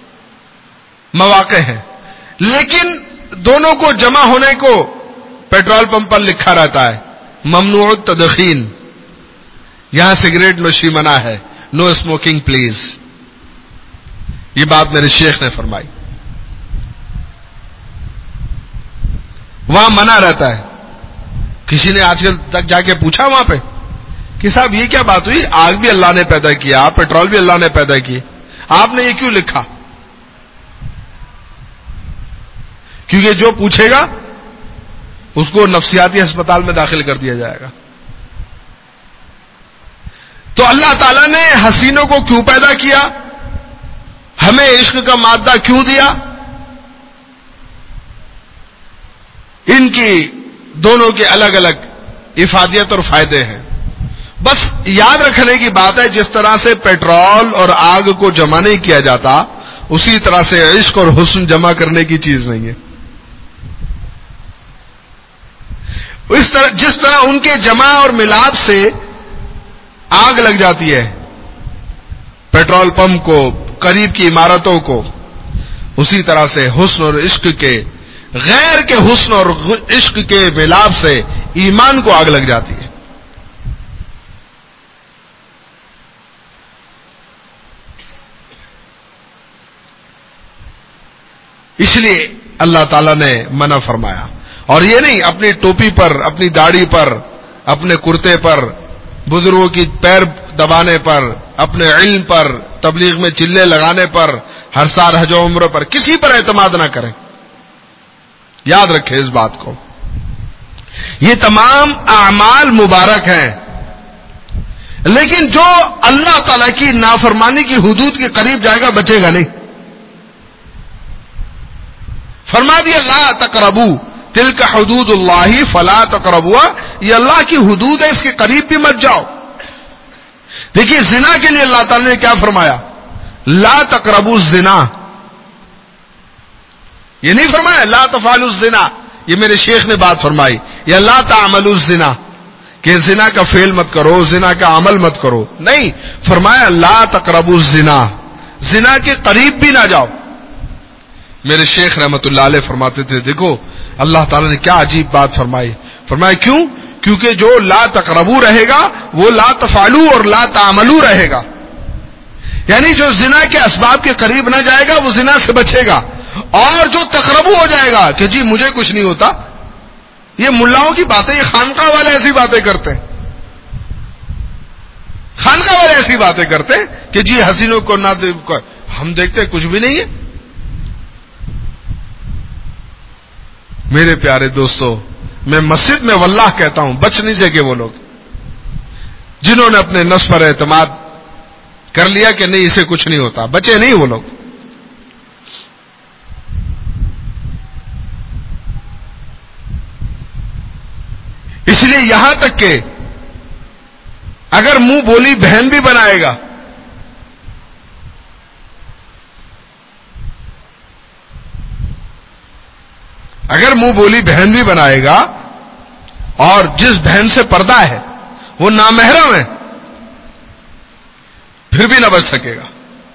مواقع ہیں، لیکن دونوں کو جمع ہونے کو پیٹرول پمپ پر لکھا رہتا ہے ممنوع التدخین، یہاں سگریٹ نوشی منع ہے، نو اسموکنگ پلیز. یہ بات میرے شیخ نے فرمائی. وہاں منع رہتا ہے. کسی نے آج کل تک جا کے پوچھا وہاں پہ کہ صاحب یہ کیا بات ہوئی، آگ بھی اللہ نے پیدا کیا، پیٹرول بھی اللہ نے پیدا کی، آپ نے یہ کیوں لکھا؟ کیونکہ جو پوچھے گا اس کو نفسیاتی ہسپتال میں داخل کر دیا جائے گا. تو اللہ تعالیٰ نے حسینوں کو کیوں پیدا کیا، ہمیں عشق کا مادہ کیوں دیا؟ ان کی دونوں کے الگ الگ افادیت اور فائدے ہیں. بس یاد رکھنے کی بات ہے، جس طرح سے پیٹرول اور آگ کو جمع نہیں کیا جاتا، اسی طرح سے عشق اور حسن جمع کرنے کی چیز نہیں ہے. اس طرح جس طرح ان کے جمع اور ملاپ سے آگ لگ جاتی ہے پیٹرول پمپ کو، قریب کی عمارتوں کو، اسی طرح سے حسن اور عشق کے، غیر کے حسن اور عشق کے ملاپ سے ایمان کو آگ لگ جاتی ہے. اس لیے اللہ تعالیٰ نے منع فرمایا. اور یہ نہیں اپنی ٹوپی پر, اپنی داڑھی پر, اپنے کرتے پر, بزرگوں کی پیر دبانے پر, اپنے علم پر, تبلیغ میں چلے لگانے پر, ہر سال حج و عمرہ پر کسی پر اعتماد نہ کریں. یاد رکھیں اس بات کو. یہ تمام اعمال مبارک ہیں, لیکن جو اللہ تعالیٰ کی نافرمانی کی حدود کے قریب جائے گا بچے گا نہیں. فرما دیا لا تقربوا تلک حدود اللہ فلا تقربوها, یہ اللہ کی حدود ہے, اس کے قریب بھی مت جاؤ. دیکھیے زنا کے لیے اللہ تعالیٰ نے کیا فرمایا, لا تقربوا الزنا. یہ نہیں فرمایا لا تفعلوا الزنا, یہ میرے شیخ نے بات فرمائی, یا لا تعملوا الزنا کہ زنا کا فعل مت کرو, زنا کا عمل مت کرو. نہیں, فرمایا لا تقربوا الزنا, زنا کے قریب بھی نہ جاؤ. میرے شیخ رحمت اللہ علیہ فرماتے تھے دیکھو اللہ تعالیٰ نے کیا عجیب بات فرمائی. فرمایا کیوں؟ کیونکہ جو لا تقربو رہے گا وہ لا تفعلو اور لا تعملو رہے گا. یعنی جو زنا کے اسباب کے قریب نہ جائے گا وہ زنا سے بچے گا, اور جو تقربو ہو جائے گا کہ جی مجھے کچھ نہیں ہوتا, یہ ملاؤں کی باتیں, یہ خانقاہ والے ایسی باتیں کرتے ہیں. خانقاہ والے ایسی باتیں کرتے ہیں کہ جی حسینوں کو نہ ہم دیکھتے کچھ بھی نہیں ہے. میرے پیارے دوستو, میں مسجد میں واللہ کہتا ہوں بچ نہیں سکے وہ لوگ جنہوں نے اپنے نفس پر اعتماد کر لیا کہ نہیں اسے کچھ نہیں ہوتا. بچے نہیں وہ لوگ. اس لیے یہاں تک کہ اگر منہ بولی بہن بھی بنائے گا اگر منہ بولی بہن بھی بنائے گا اور جس بہن سے پردہ ہے وہ نامحرم ہے, پھر بھی نہ بچ سکے گا.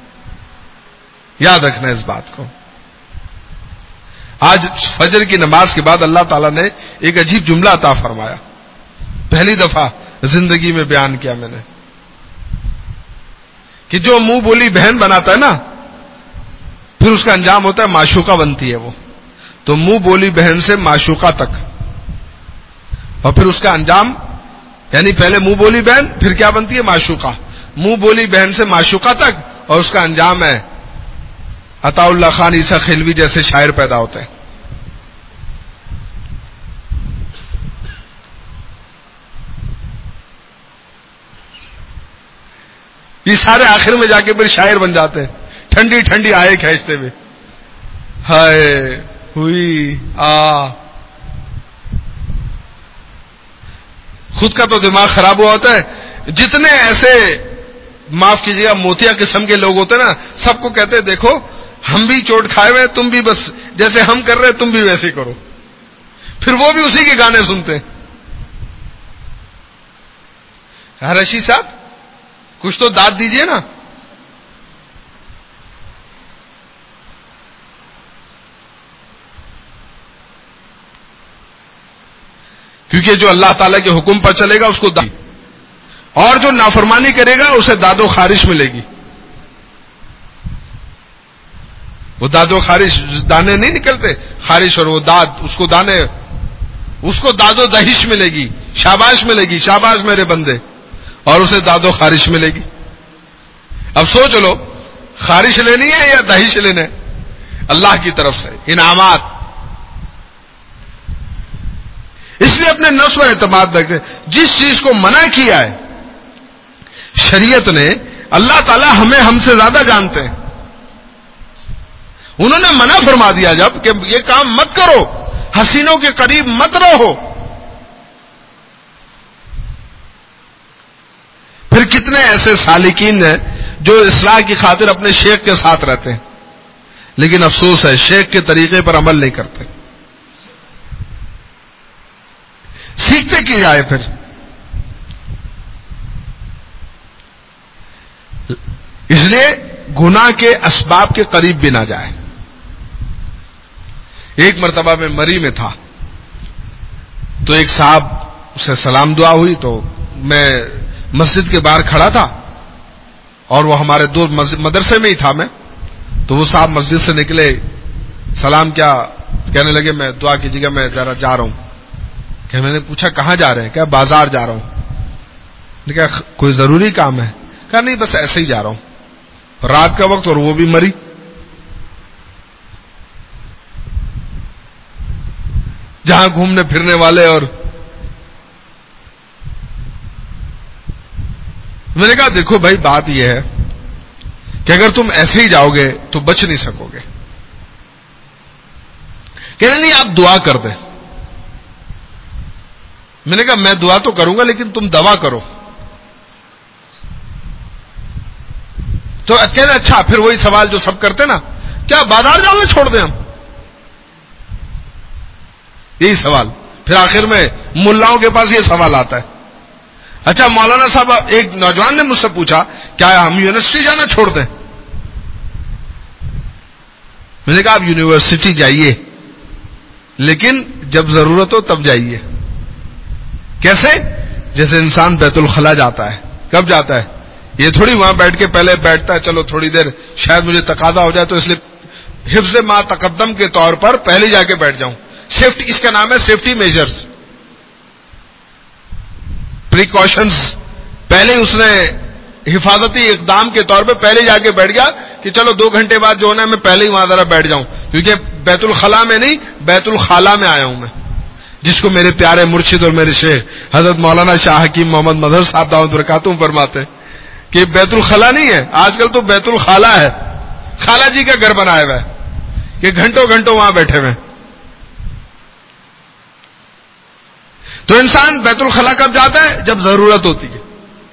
یاد رکھنا اس بات کو. آج فجر کی نماز کے بعد اللہ تعالیٰ نے ایک عجیب جملہ عطا فرمایا, پہلی دفعہ زندگی میں بیان کیا میں نے, کہ جو منہ بولی بہن بناتا ہے نا پھر اس کا انجام ہوتا ہے معشوقہ بنتی ہے وہ. تو منہ بولی بہن سے معشوقہ تک, اور پھر اس کا انجام یعنی پہلے منہ بولی بہن پھر کیا بنتی ہے معشوقہ, منہ بولی بہن سے معشوقہ تک, اور اس کا انجام ہے عطا اللہ خان عیسیٰ خلوی جیسے شاعر پیدا ہوتے ہیں. یہ سارے آخر میں جا کے پھر شاعر بن جاتے ہیں, ٹھنڈی ٹھنڈی آئے کھینچتے ہوئے, ہائے ہوئی آ. خود کا تو دماغ خراب ہوا ہوتا ہے. جتنے ایسے معاف کیجیے گا موتیا قسم کے لوگ ہوتے ہیں نا, سب کو کہتے ہیں دیکھو ہم بھی چوٹ کھائے ہوئے, تم بھی بس جیسے ہم کر رہے تم بھی ویسے کرو. پھر وہ بھی اسی کے گانے سنتے ہیں. رشید صاحب کچھ تو داد دیجئے نا. کیونکہ جو اللہ تعالیٰ کے حکم پر چلے گا اس کو داد, اور جو نافرمانی کرے گا اسے داد و خارش ملے گی. وہ داد و خارش دانے نہیں نکلتے, خارش اور وہ داد, اس کو دانے, اس کو داد و دہش ملے گی, شاباش ملے گی, شاباش میرے بندے, اور اسے داد و خارش ملے گی. اب سوچ لو خارش لینی ہے یا دہش لینا ہے؟ اللہ کی طرف سے انعامات. اس لیے اپنے نفس پر اعتماد رکھیں. جس چیز کو منع کیا ہے شریعت نے, اللہ تعالیٰ ہمیں ہم سے زیادہ جانتے ہیں. انہوں نے منع فرما دیا جب کہ یہ کام مت کرو, حسینوں کے قریب مت رہو. پھر کتنے ایسے سالکین ہیں جو اصلاح کی خاطر اپنے شیخ کے ساتھ رہتے ہیں, لیکن افسوس ہے شیخ کے طریقے پر عمل نہیں کرتے. سیکھتے کی جائے پھر. اس لیے گناہ کے اسباب کے قریب بھی نہ جائے. ایک مرتبہ میں مری میں تھا تو ایک صاحب اس سے سلام دعا ہوئی تو میں مسجد کے باہر کھڑا تھا اور وہ ہمارے دو مدرسے میں ہی تھا میں. تو وہ صاحب مسجد سے نکلے, سلام کیا, کہنے لگے میں دعا کیجیے گا, میں ذرا جا رہا ہوں. کہ میں نے پوچھا کہاں جا رہے ہیں؟ کیا بازار جا رہا ہوں. نے کہا کوئی ضروری کام ہے؟ کہا نہیں بس ایسے ہی جا رہا ہوں. رات کا وقت اور وہ بھی مری. جہاں گھومنے پھرنے والے. اور میں نے کہا دیکھو بھائی بات یہ ہے کہ اگر تم ایسے ہی جاؤ گے تو بچ نہیں سکو گے. کہنے نہیں آپ دعا کر دیں. میں نے کہا میں دعا تو کروں گا لیکن تم دوا کرو. تو کہنے اچھا پھر وہی سوال جو سب کرتے نا, کیا بازار جانا چھوڑ دیں ہم؟ یہی سوال پھر آخر میں ملاؤں کے پاس یہ سوال آتا ہے. اچھا مولانا صاحب, ایک نوجوان نے مجھ سے پوچھا کیا ہم یونیورسٹی جانا چھوڑ دیں؟ میں نے کہا آپ یونیورسٹی جائیے لیکن جب ضرورت ہو تب جائیے. کیسے؟ جیسے انسان بیت الخلا جاتا ہے. کب جاتا ہے؟ یہ تھوڑی وہاں بیٹھ کے پہلے بیٹھتا ہے چلو تھوڑی دیر شاید مجھے تقاضا ہو جائے تو اس لیے حفظ ما تقدم کے طور پر پہلے جا کے بیٹھ جاؤں. سیفٹی, اس کا نام ہے سیفٹی میجرز, پریکاشنز. پہلے اس نے حفاظتی اقدام کے طور پہ پہلے جا کے بیٹھ گیا کہ چلو دو گھنٹے بعد جو ہونا ہے میں پہلے ہی وہاں ذرا بیٹھ جاؤں, کیونکہ بیت الخلا میں نہیں بیت الخالہ میں آیا ہوں میں, جس کو میرے پیارے مرشد اور میرے شیخ حضرت مولانا شاہ حکیم محمد مظہر صاحب دعوت برکاتہم فرماتے ہیں کہ بیت الخلا نہیں ہے, آج کل تو بیت الخالہ ہے. خالہ جی کا گھر بنایا ہوا ہے کہ گھنٹوں گھنٹوں وہاں بیٹھے ہوئے. تو انسان بیت الخلا کب جاتا ہے؟ جب ضرورت ہوتی ہے,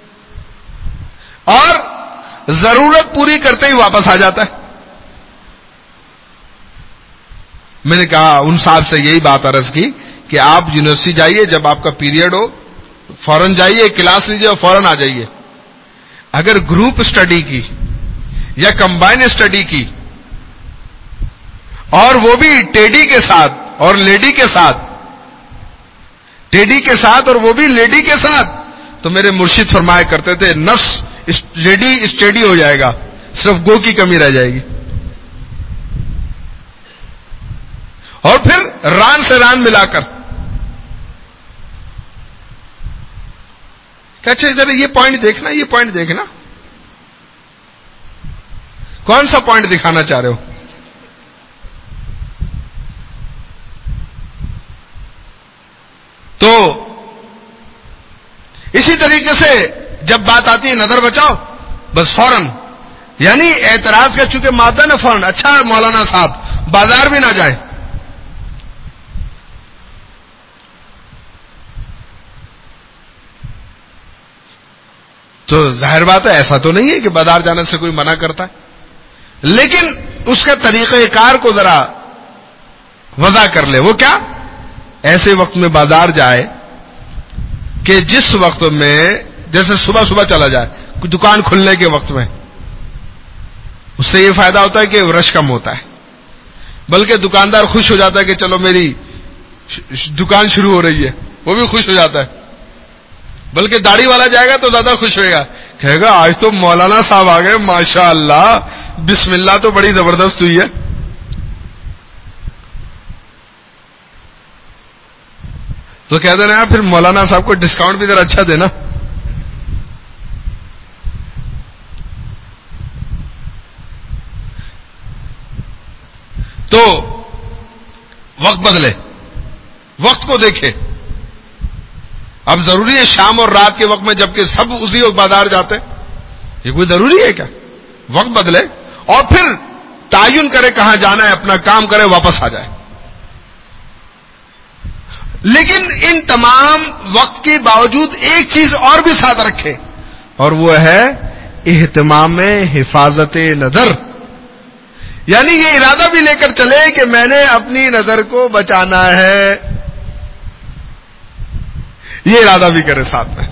اور ضرورت پوری کرتے ہی واپس آ جاتا ہے. میں نے کہا ان صاحب سے یہی بات عرض کی کہ آپ یونیورسٹی جائیے, جب آپ کا پیریڈ ہو فوراً جائیے, کلاس لیجیے اور فوراً آ جائیے. اگر گروپ اسٹڈی کی یا کمبائن اسٹڈی کی اور وہ بھی ٹیڈی کے ساتھ اور لیڈی کے ساتھ, ٹیڈی کے ساتھ اور وہ بھی لیڈی کے ساتھ, تو میرے مرشد فرمایا کرتے تھے نفس لیڈی اسٹڈی ہو جائے گا, صرف گو کی کمی رہ جائے گی. اور پھر ران سے ران ملا کر. کہ اچھا ادھر یہ پوائنٹ دیکھنا, یہ پوائنٹ دیکھنا, کون سا پوائنٹ دکھانا چاہ رہے ہو؟ تو اسی طریقے سے جب بات آتی ہے نظر بچاؤ, بس فوراً, یعنی اعتراض کا چونکہ مادہ نا فوراً, اچھا مولانا صاحب بازار بھی نہ جائیں. تو ظاہر بات ہے ایسا تو نہیں ہے کہ بازار جانے سے کوئی منع کرتا ہے, لیکن اس کا طریقہ کار کو ذرا وضع کر لے. وہ کیا؟ ایسے وقت میں بازار جائے کہ جس وقت میں, جیسے صبح صبح چلا جائے دکان کھلنے کے وقت میں, اس سے یہ فائدہ ہوتا ہے کہ رش کم ہوتا ہے, بلکہ دکاندار خوش ہو جاتا ہے کہ چلو میری دکان شروع ہو رہی ہے, وہ بھی خوش ہو جاتا ہے. بلکہ داڑھی والا جائے گا تو زیادہ خوش ہوئے گا, کہے گا آج تو مولانا صاحب آ گئے, ماشاء اللہ, بسم اللہ تو بڑی زبردست ہوئی ہے. تو کہہ دینا پھر مولانا صاحب کو ڈسکاؤنٹ بھی ذرا اچھا دینا. تو وقت بدلے, وقت کو دیکھے. اب ضروری ہے شام اور رات کے وقت میں جبکہ سب اسی وقت بازار جاتے, یہ کوئی ضروری ہے کیا؟ وقت بدلے اور پھر تعین کرے کہاں جانا ہے, اپنا کام کرے, واپس آ جائے. لیکن ان تمام وقت کے باوجود ایک چیز اور بھی ساتھ رکھے, اور وہ ہے اہتمام حفاظت نظر. یعنی یہ ارادہ بھی لے کر چلے کہ میں نے اپنی نظر کو بچانا ہے, یہ ارادہ بھی کرے ساتھ میں.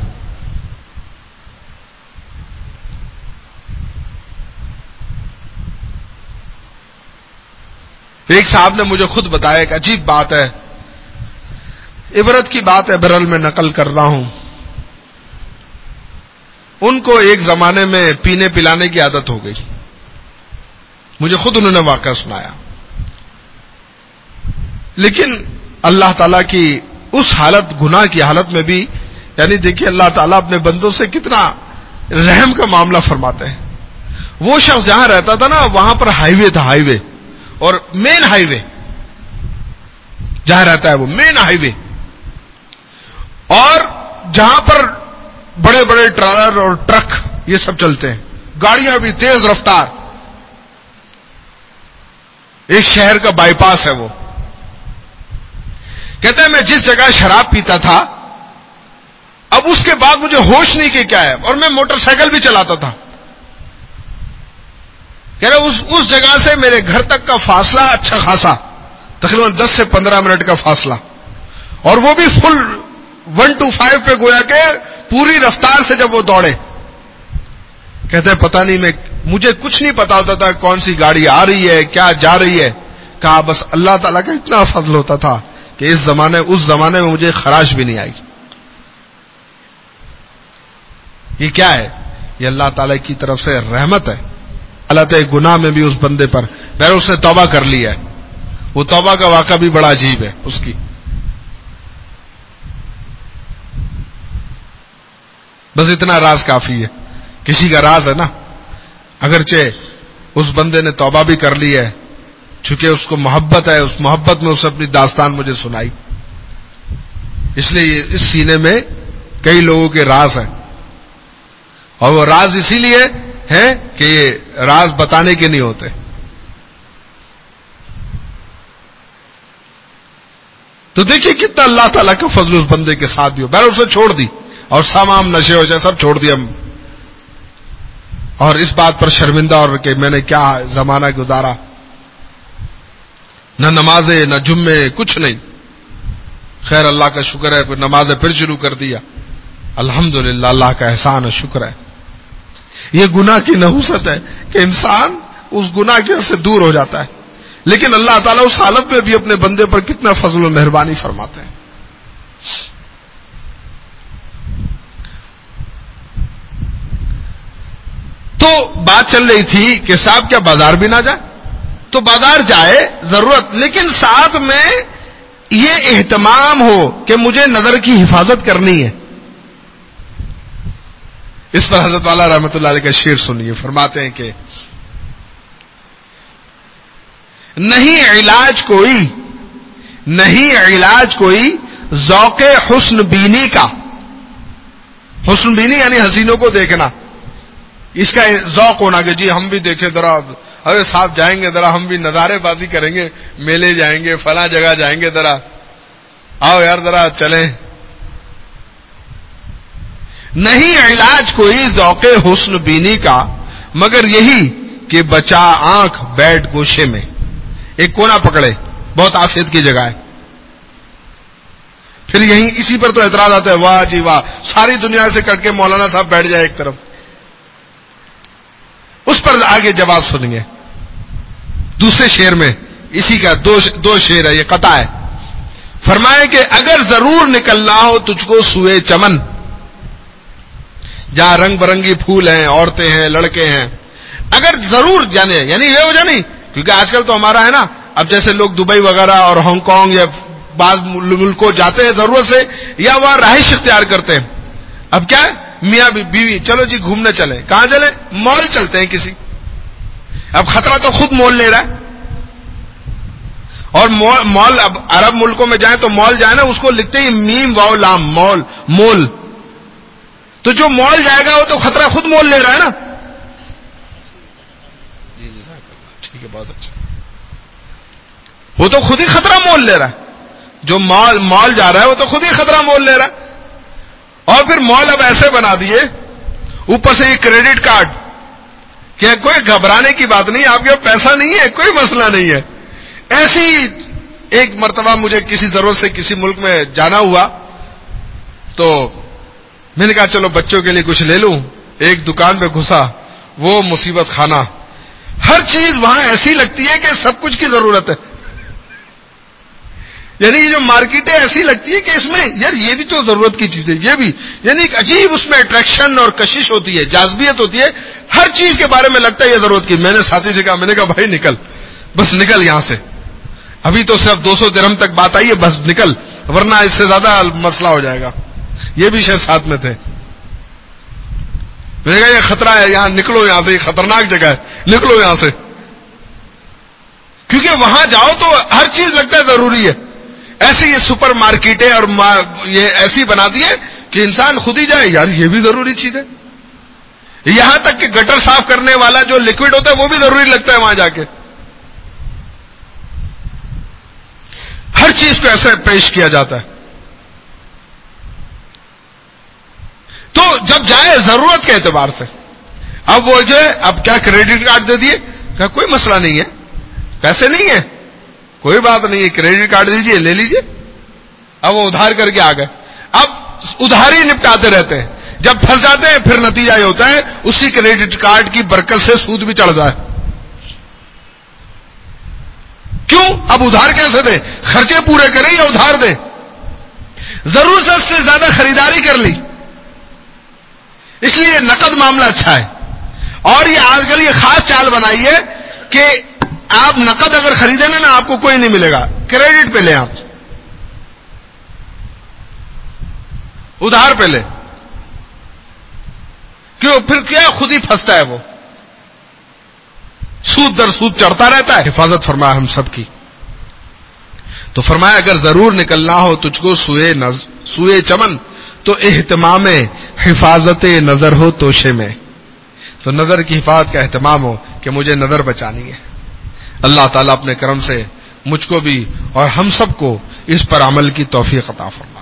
ایک صاحب نے مجھے خود بتایا, ایک عجیب بات ہے, عبرت کی بات ہے، برل میں نقل کر رہا ہوں. ان کو ایک زمانے میں پینے پلانے کی عادت ہو گئی. مجھے خود انہوں نے واقعہ سنایا. لیکن اللہ تعالیٰ کی اس حالت، گناہ کی حالت میں بھی، یعنی دیکھیے اللہ تعالیٰ اپنے بندوں سے کتنا رحم کا معاملہ فرماتے ہیں. وہ شخص جہاں رہتا تھا نا، وہاں پر ہائی وے تھا، ہائی وے، اور مین ہائی وے جہاں رہتا ہے وہ مین ہائی وے، اور جہاں پر بڑے بڑے ٹرالر اور ٹرک یہ سب چلتے ہیں، گاڑیاں بھی تیز رفتار. ایک شہر کا بائی پاس ہے. وہ کہتا ہے میں جس جگہ شراب پیتا تھا، اب اس کے بعد مجھے ہوش نہیں کہ کیا ہے، اور میں موٹر سائیکل بھی چلاتا تھا. کہہ رہے اس اس جگہ سے میرے گھر تک کا فاصلہ اچھا خاصا، تقریباً دس سے پندرہ منٹ کا فاصلہ، اور وہ بھی فل ون ٹو فائیو پہ، گویا کہ پوری رفتار سے جب وہ دوڑے. کہتے ہیں پتہ نہیں، میں مجھے کچھ نہیں پتا ہوتا تھا کون سی گاڑی آ رہی ہے، کیا جا رہی ہے. کہا بس اللہ تعالیٰ کا اتنا فضل ہوتا تھا کہ اس زمانے اس زمانے میں مجھے خراش بھی نہیں آئی. یہ کیا ہے؟ یہ اللہ تعالیٰ کی طرف سے رحمت ہے. اللہ تعالیٰ گناہ میں بھی اس بندے پر بہر اس نے توبہ کر لیا ہے. وہ توبہ کا واقعہ بھی بڑا عجیب ہے اس کی. بس اتنا راز کافی ہے. کسی کا راز ہے نا، اگرچہ اس بندے نے توبہ بھی کر لی ہے، چونکہ اس کو محبت ہے، اس محبت میں اس نے اپنی داستان مجھے سنائی. اس لیے اس سینے میں کئی لوگوں کے راز ہیں، اور وہ راز اسی لیے ہیں کہ یہ راز بتانے کے نہیں ہوتے. تو دیکھیے کتنا اللہ تعالیٰ کا فضل اس بندے کے ساتھ بھی ہو. بہرحال اسے چھوڑ دی، اور تمام نشے ہو جائے سب چھوڑ دیا، اور اس بات پر شرمندہ اور کہ میں نے کیا زمانہ گزارا. نہ نمازیں نہ جمعے، کچھ نہیں. خیر اللہ کا شکر ہے، پھر نمازیں پھر شروع کر دیا. الحمدللہ اللہ کا احسان ہے، شکر ہے. یہ گناہ کی نحوست ہے کہ انسان اس گناہ کی وجہ سے دور ہو جاتا ہے، لیکن اللہ تعالیٰ اس حالت میں بھی اپنے بندے پر کتنا فضل و مہربانی فرماتے ہیں. تو بات چل رہی تھی کہ صاحب کیا بازار بھی نہ جائے؟ تو بازار جائے ضرورت، لیکن ساتھ میں یہ اہتمام ہو کہ مجھے نظر کی حفاظت کرنی ہے. اس پر حضرت والا رحمۃ اللہ علیہ کا شعر سنیے. فرماتے ہیں کہ نہیں علاج کوئی نہیں علاج کوئی ذوق حسن بینی کا. حسن بینی یعنی حسینوں کو دیکھنا، اس کا ذوق ہونا کہ جی ہم بھی دیکھیں ذرا، ارے صاحب جائیں گے ذرا ہم بھی نظارے بازی کریں گے، میلے جائیں گے، فلاں جگہ جائیں گے، ذرا آؤ یار ذرا چلیں. نہیں علاج کوئی ذوق حسن بینی کا، مگر یہی کہ بچا آنکھ بیٹھ گوشے میں. ایک کونا پکڑے، بہت عافیت کی جگہ ہے. پھر یہیں اسی پر تو اعتراض آتا ہے، واہ جی واہ، ساری دنیا سے کٹ کے مولانا صاحب بیٹھ جائے ایک طرف. اس پر آگے جواب سنیے دوسرے شعر میں. اسی کا دو دو شعر ہے، یہ قطع ہے. فرمائے کہ اگر ضرور نکلنا ہو تجھ کو سوئے چمن، جہاں رنگ برنگی پھول ہیں، عورتیں ہیں، لڑکے ہیں، اگر ضرور جانے، یعنی یہ وجہ نہیں کیونکہ آج کل تو ہمارا ہے نا، اب جیسے لوگ دبئی وغیرہ اور ہانگ کانگ یا بعض ملکوں جاتے ہیں ضرورت سے، یا وہاں رہائش اختیار کرتے ہیں. اب کیا ہے، میاں بیوی چلو جی گھومنے چلیں. کہاں چلیں؟ مال چلتے ہیں کسی. اب خطرہ تو خود مول لے رہا ہے، اور مال اب عرب ملکوں میں جائیں تو مال جائے نا، اس کو لکھتے ہی میم واو لام، مال مول. تو جو مال جائے گا وہ تو خطرہ خود مول لے رہا ہے نا. ٹھیک ہے، بہت اچھا. وہ تو خود ہی خطرہ مول لے رہا ہے. جو مال مال جا رہا ہے وہ تو خود ہی خطرہ مول لے رہا ہے. اور پھر مال اب ایسے بنا دیے، اوپر سے یہ کریڈٹ کارڈ، کہ کوئی گھبرانے کی بات نہیں، آپ کے پیسہ نہیں ہے، کوئی مسئلہ نہیں ہے. ایسی ایک مرتبہ مجھے کسی ضرورت سے کسی ملک میں جانا ہوا، تو میں نے کہا چلو بچوں کے لیے کچھ لے لوں. ایک دکان پہ گھسا، وہ مصیبت خانہ، ہر چیز وہاں ایسی لگتی ہے کہ سب کچھ کی ضرورت ہے. یعنی یہ جو مارکیٹیں ایسی لگتی ہے کہ اس میں یار یہ بھی تو ضرورت کی چیز ہے، یہ بھی، یعنی ایک عجیب اس میں اٹریکشن اور کشش ہوتی ہے، جاذبیت ہوتی ہے، ہر چیز کے بارے میں لگتا ہے یہ ضرورت کی. میں نے ساتھی سے کہا، میں نے کہا بھائی نکل، بس نکل یہاں سے، ابھی تو صرف دو سو درہم تک بات آئی ہے، بس نکل، ورنہ اس سے زیادہ مسئلہ ہو جائے گا. یہ بھی شاید ساتھ میں تھے. میں نے کہا یہ خطرہ ہے، یہاں نکلو، یہاں سے، یہ خطرناک جگہ ہے، نکلو یہاں سے. کیونکہ وہاں جاؤ تو ہر چیز لگتا ہے ضروری ہے. ایسے یہ سپر مارکیٹیں اور یہ ایسی بنا دی ہے کہ انسان خود ہی جائے، یار یہ بھی ضروری چیز ہے. یہاں تک کہ گٹر صاف کرنے والا جو لکوڈ ہوتا ہے وہ بھی ضروری لگتا ہے وہاں جا کے. ہر چیز کو ایسے پیش کیا جاتا ہے. تو جب جائے ضرورت کے اعتبار سے، اب وہ جو ہے اب کیا کریڈٹ کارڈ دے دیے، کہا کوئی مسئلہ نہیں ہے، پیسے نہیں ہے، کوئی بات نہیں ہے، کریڈٹ کارڈ دیجیے، لے لیجیے. اب وہ ادھار کر کے آ گئے. اب ادھاری نپٹاتے رہتے ہیں. جب پھنس جاتے ہیں پھر نتیجہ یہ ہوتا ہے اسی کریڈٹ کارڈ کی برکت سے سود بھی چڑھ جائے. کیوں؟ اب ادھار کیسے دیں؟ خرچے پورے کریں یا ادھار دیں؟ ضرورت سے زیادہ خریداری کر لی، اس لیے نقد معاملہ اچھا ہے. اور یہ آج کل یہ خاص چال بنائی ہے کہ آپ نقد اگر خریدیں نا نا آپ کو کوئی نہیں ملے گا، کریڈٹ پہ لیں، آپ ادھار پہ لیں. کیوں؟ پھر کیا خود ہی پھنستا ہے، وہ سود در سود چڑھتا رہتا ہے. حفاظت فرمایا ہم سب کی. تو فرمایا اگر ضرور نکلنا ہو تجھ کو سوئے نز... سوئے چمن تو اہتمام حفاظت نظر ہو توشے میں. تو نظر کی حفاظت کا اہتمام ہو کہ مجھے نظر بچانی ہے. اللہ تعالیٰ اپنے کرم سے مجھ کو بھی اور ہم سب کو اس پر عمل کی توفیق عطا فرمائے.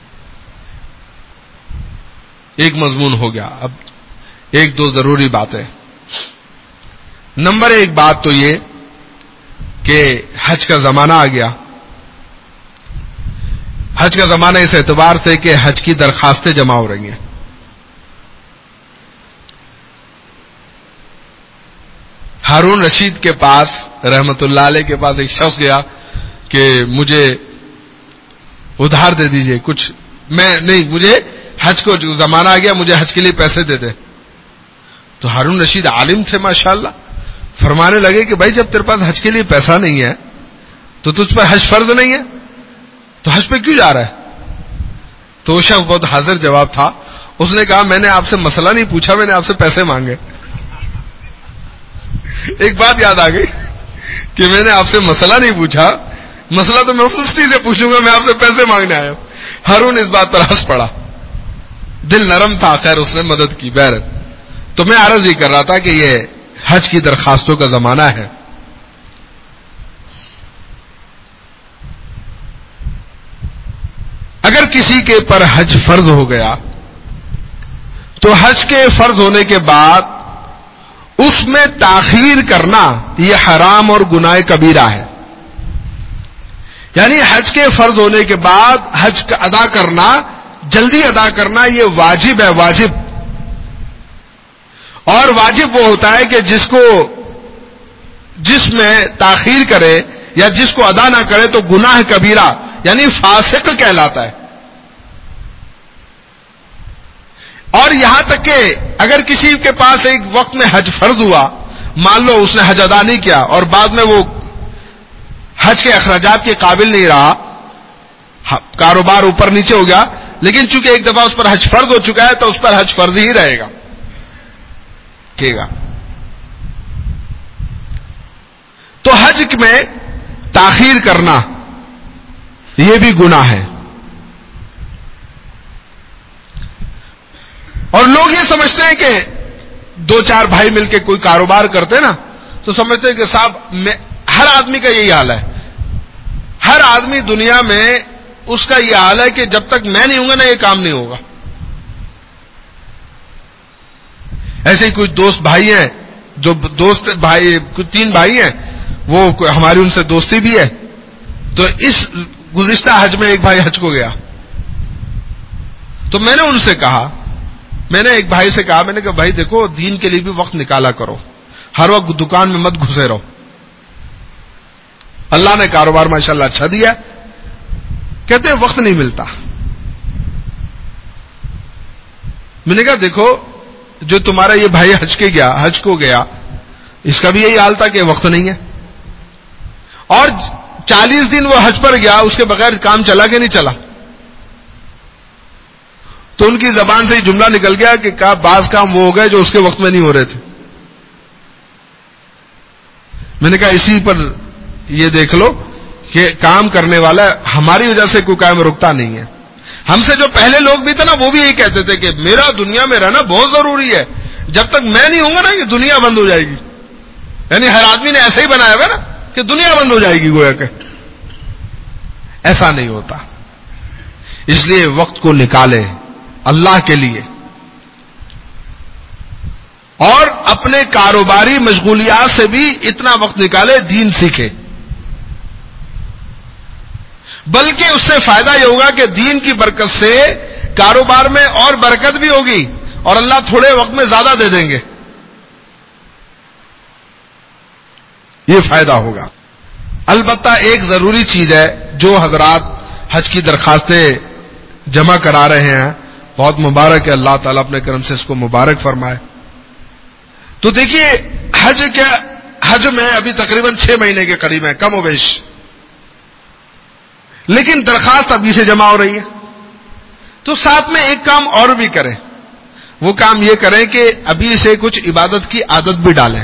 ایک مضمون ہو گیا. اب ایک دو ضروری باتیں. نمبر ایک بات تو یہ کہ حج کا زمانہ آ گیا. حج کا زمانہ اس اعتبار سے کہ حج کی درخواستیں جمع ہو رہی ہیں. ہارون رشید کے پاس رحمت اللہ علیہ کے پاس ایک شخص گیا کہ مجھے ادھار دے دیجئے کچھ، میں نہیں، مجھے حج کو زمانہ آ گیا، مجھے حج کے لیے پیسے دے دے. تو ہارون رشید عالم تھے ماشاءاللہ، فرمانے لگے کہ بھائی جب تیرے پاس حج کے لیے پیسہ نہیں ہے تو تجھ پر حج فرض نہیں ہے، تو حج پہ کیوں جا رہا ہے؟ تو وہ شخص بہت حاضر جواب تھا. اس نے کہا میں نے آپ سے مسئلہ نہیں پوچھا، میں نے آپ سے پیسے مانگے. ایک بات یاد آ گئی کہ میں نے آپ سے مسئلہ نہیں پوچھا، مسئلہ تو میں مفتی سے پوچھوں گا، میں آپ سے پیسے مانگنے آیا ہوں. ہارون اس بات پر ہنس پڑا، دل نرم تھا، خیر اس نے مدد کی. بہر تو میں عرض ہی کر رہا تھا کہ یہ حج کی درخواستوں کا زمانہ ہے. اگر کسی کے پر حج فرض ہو گیا تو حج کے فرض ہونے کے بعد اس میں تاخیر کرنا یہ حرام اور گناہ کبیرہ ہے. یعنی حج کے فرض ہونے کے بعد حج کا ادا کرنا، جلدی ادا کرنا یہ واجب ہے، واجب. اور واجب وہ ہوتا ہے کہ جس کو جس میں تاخیر کرے یا جس کو ادا نہ کرے تو گناہ کبیرہ یعنی فاسق کہلاتا ہے. اور یہاں تک کہ اگر کسی کے پاس ایک وقت میں حج فرض ہوا، مان لو اس نے حج ادا نہیں کیا اور بعد میں وہ حج کے اخراجات کے قابل نہیں رہا، کاروبار اوپر نیچے ہو گیا، لیکن چونکہ ایک دفعہ اس پر حج فرض ہو چکا ہے تو اس پر حج فرض ہی رہے گا کہ گا. تو حج میں تاخیر کرنا یہ بھی گناہ ہے. اور لوگ یہ سمجھتے ہیں کہ دو چار بھائی مل کے کوئی کاروبار کرتے نا تو سمجھتے ہیں کہ صاحب میں ہر آدمی کا یہی حال ہے، ہر آدمی دنیا میں اس کا یہ حال ہے کہ جب تک میں نہیں ہوں گا نا یہ کام نہیں ہوگا. ایسے ہی کچھ دوست بھائی ہیں، جو دوست بھائی کچھ تین بھائی ہیں، وہ ہماری ان سے دوستی بھی ہے. تو اس گزشتہ حج میں ایک بھائی حج کو گیا تو میں نے ان سے کہا، میں نے ایک بھائی سے کہا، میں نے کہا بھائی دیکھو دین کے لیے بھی وقت نکالا کرو، ہر وقت دکان میں مت گھسے رہو. اللہ نے کاروبار ماشاءاللہ اچھا دیا، کہتے ہیں وقت نہیں ملتا. میں نے کہا دیکھو جو تمہارا یہ بھائی حج کے گیا حج کو گیا اس کا بھی یہی حال تھا کہ وقت نہیں ہے, اور چالیس دن وہ حج پر گیا, اس کے بغیر کام چلا کہ نہیں چلا؟ تو ان کی زبان سے یہ جملہ نکل گیا کہ کا بعض کام وہ ہو گئے جو اس کے وقت میں نہیں ہو رہے تھے. میں نے کہا اسی پر یہ دیکھ لو کہ کام کرنے والا ہماری وجہ سے کوئی کام رکتا نہیں ہے. ہم سے جو پہلے لوگ بھی تھے نا وہ بھی یہی کہتے تھے کہ میرا دنیا میں رہنا بہت ضروری ہے, جب تک میں نہیں ہوں گا نا یہ دنیا بند ہو جائے گی. یعنی ہر آدمی نے ایسا ہی بنایا ہوا نا کہ دنیا بند ہو جائے گی, گویا کہ ایسا نہیں ہوتا. اس لیے وقت کو نکالے اللہ کے لیے, اور اپنے کاروباری مشغولیات سے بھی اتنا وقت نکالے دین سیکھے. بلکہ اس سے فائدہ یہ ہوگا کہ دین کی برکت سے کاروبار میں اور برکت بھی ہوگی اور اللہ تھوڑے وقت میں زیادہ دے دیں گے, یہ فائدہ ہوگا. البتہ ایک ضروری چیز ہے جو حضرات حج کی درخواستیں جمع کرا رہے ہیں, بہت مبارک ہے, اللہ تعالیٰ اپنے کرم سے اس کو مبارک فرمائے. تو دیکھیے حج کیا حج میں ابھی تقریباً چھ مہینے کے قریب ہے کم و بیش, لیکن درخواست ابھی سے جمع ہو رہی ہے. تو ساتھ میں ایک کام اور بھی کریں, وہ کام یہ کریں کہ ابھی سے کچھ عبادت کی عادت بھی ڈالیں,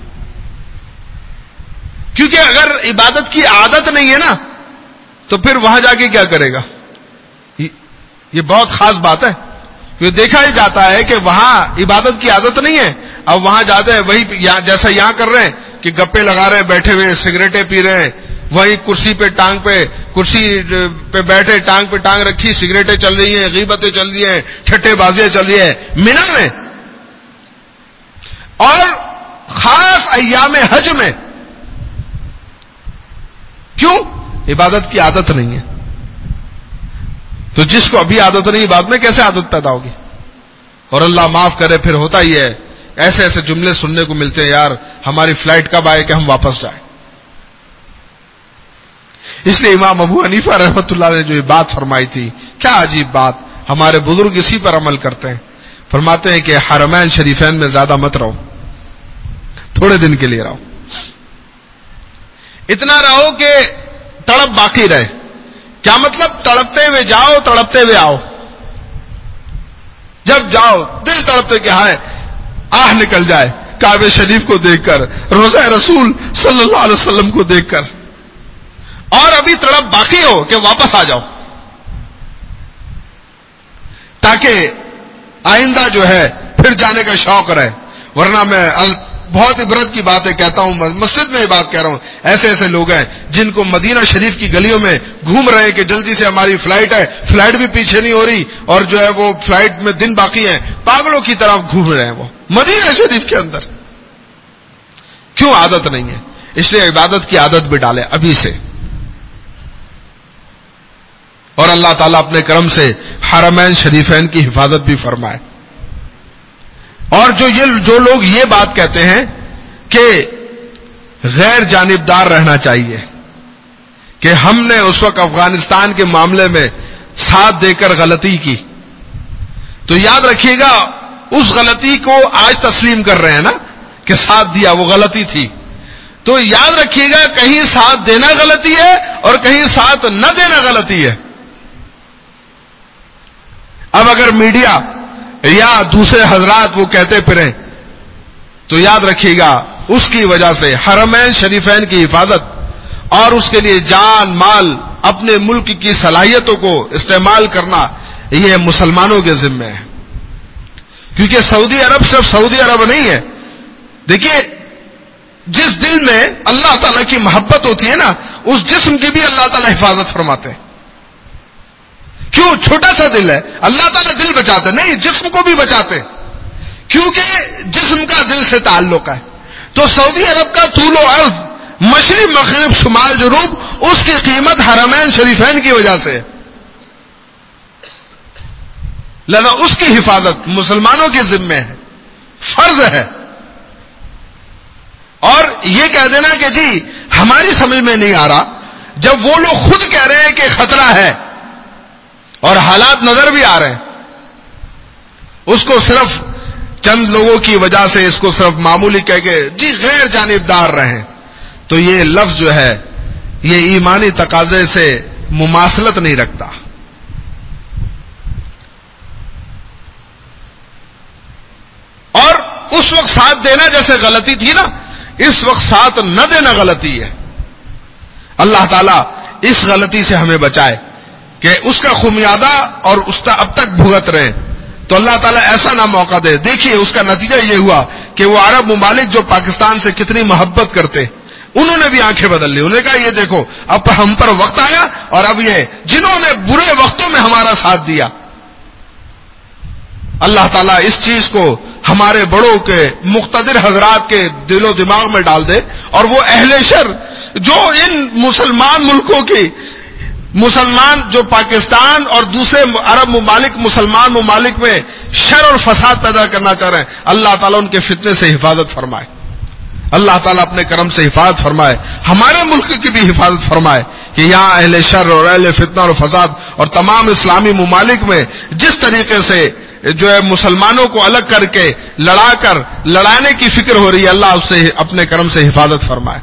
کیونکہ اگر عبادت کی عادت نہیں ہے نا تو پھر وہاں جا کے کیا کرے گا. یہ بہت خاص بات ہے, کیونکہ دیکھا ہی جاتا ہے کہ وہاں عبادت کی عادت نہیں ہے, اب وہاں جاتے ہیں وہی جیسا یہاں کر رہے ہیں کہ گپے لگا رہے ہیں, بیٹھے ہوئے سگریٹیں پی رہے ہیں, وہی کرسی پہ ٹانگ پہ کرسی پہ بیٹھے ٹانگ پہ ٹانگ رکھی, سگریٹیں چل رہی ہیں, غیبتیں چل رہی ہیں, ٹھٹے بازیاں چل رہی ہیں مینا میں, اور خاص ایام حج میں. کیوں؟ عبادت کی عادت نہیں ہے. تو جس کو ابھی عادت نہیں بعد میں کیسے عادت پیدا ہوگی. اور اللہ معاف کرے پھر ہوتا ہی ہے ایسے ایسے جملے سننے کو ملتے ہیں, یار ہماری فلائٹ کب آئے کہ ہم واپس جائیں. اس لیے امام ابو حنیفہ رحمۃ اللہ نے جو یہ بات فرمائی تھی, کیا عجیب بات, ہمارے بزرگ اسی پر عمل کرتے ہیں. فرماتے ہیں کہ حرمین شریفین میں زیادہ مت رہو, تھوڑے دن کے لیے رہو, اتنا رہو کہ تڑپ باقی رہے. کیا مطلب؟ تڑپتے ہوئے جاؤ تڑپتے ہوئے آؤ. جب جاؤ دل تڑپتے کہ ہائے آہ نکل جائے کعبہ شریف کو دیکھ کر, روضہ رسول صلی اللہ علیہ وسلم کو دیکھ کر, اور ابھی تڑپ باقی ہو کہ واپس آ جاؤ, تاکہ آئندہ جو ہے پھر جانے کا شوق رہے. ورنہ میں بہت عبرت کی باتیں کہتا ہوں, مسجد میں یہ بات کہہ رہا ہوں, ایسے ایسے لوگ ہیں جن کو مدینہ شریف کی گلیوں میں گھوم رہے ہیں کہ جلدی سے ہماری فلائٹ ہے, فلائٹ بھی پیچھے نہیں ہو رہی, اور جو ہے وہ فلائٹ میں دن باقی ہیں, پاگلوں کی طرح گھوم رہے ہیں وہ مدینہ شریف کے اندر. کیوں؟ عادت نہیں ہے. اس لیے عبادت کی عادت بھی ڈالے ابھی سے, اور اللہ تعالیٰ اپنے کرم سے حرمین شریفین کی حفاظت بھی فرمائے. اور جو یہ جو لوگ یہ بات کہتے ہیں کہ غیر جانبدار رہنا چاہیے, کہ ہم نے اس وقت افغانستان کے معاملے میں ساتھ دے کر غلطی کی, تو یاد رکھیے گا اس غلطی کو آج تسلیم کر رہے ہیں نا کہ ساتھ دیا وہ غلطی تھی, تو یاد رکھیے گا کہیں ساتھ دینا غلطی ہے اور کہیں ساتھ نہ دینا غلطی ہے. اب اگر میڈیا یا دوسرے حضرات وہ کہتے پھریں تو یاد رکھیے گا اس کی وجہ سے حرمین شریفین کی حفاظت اور اس کے لیے جان مال اپنے ملک کی صلاحیتوں کو استعمال کرنا یہ مسلمانوں کے ذمہ ہے. کیونکہ سعودی عرب صرف سعودی عرب نہیں ہے. دیکھیے جس دل میں اللہ تعالیٰ کی محبت ہوتی ہے نا اس جسم کی بھی اللہ تعالیٰ حفاظت فرماتے ہیں. کیوں؟ چھوٹا سا دل ہے, اللہ تعالیٰ دل بچاتے نہیں جسم کو بھی بچاتے, کیونکہ جسم کا دل سے تعلق ہے. تو سعودی عرب کا طول و عرض مشرق مغرب شمال جنوب اس کی قیمت حرمین شریفین کی وجہ سے, لہذا اس کی حفاظت مسلمانوں کے ذمہ ہے, فرض ہے. اور یہ کہہ دینا کہ جی ہماری سمجھ میں نہیں آ رہا, جب وہ لوگ خود کہہ رہے ہیں کہ خطرہ ہے اور حالات نظر بھی آ رہے ہیں. اس کو صرف چند لوگوں کی وجہ سے اس کو صرف معمولی کہہ کے جی غیر جانبدار رہیں تو یہ لفظ جو ہے یہ ایمانی تقاضے سے مماثلت نہیں رکھتا. اور اس وقت ساتھ دینا جیسے غلطی تھی نا، اس وقت ساتھ نہ دینا غلطی ہے. اللہ تعالیٰ اس غلطی سے ہمیں بچائے کہ اس کا خمیادہ اور اس کا اب تک بھگت رہے. تو اللہ تعالیٰ ایسا نہ موقع دے. دیکھیے اس کا نتیجہ یہ ہوا کہ وہ عرب ممالک جو پاکستان سے کتنی محبت کرتے انہوں نے بھی آنکھیں بدل لی. انہوں نے کہا یہ دیکھو اب ہم پر وقت آیا اور اب یہ جنہوں نے برے وقتوں میں ہمارا ساتھ دیا. اللہ تعالیٰ اس چیز کو ہمارے بڑوں کے مقتدر حضرات کے دل و دماغ میں ڈال دے اور وہ اہل شر جو ان مسلمان ملکوں کی مسلمان جو پاکستان اور دوسرے عرب ممالک مسلمان ممالک میں شر اور فساد پیدا کرنا چاہ رہے ہیں، اللہ تعالیٰ ان کے فتنے سے حفاظت فرمائے. اللہ تعالیٰ اپنے کرم سے حفاظت فرمائے. ہمارے ملک کی بھی حفاظت فرمائے کہ یہاں اہل شر اور اہل فتنہ اور فساد اور تمام اسلامی ممالک میں جس طریقے سے جو ہے مسلمانوں کو الگ کر کے لڑا کر لڑانے کی فکر ہو رہی ہے، اللہ اس سے اپنے کرم سے حفاظت فرمائے.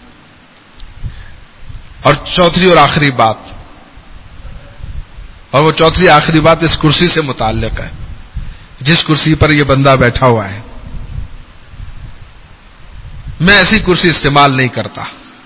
اور چوتھی اور آخری بات، اور وہ چوتھی آخری بات اس کرسی سے متعلق ہے جس کرسی پر یہ بندہ بیٹھا ہوا ہے. میں ایسی کرسی استعمال نہیں کرتا،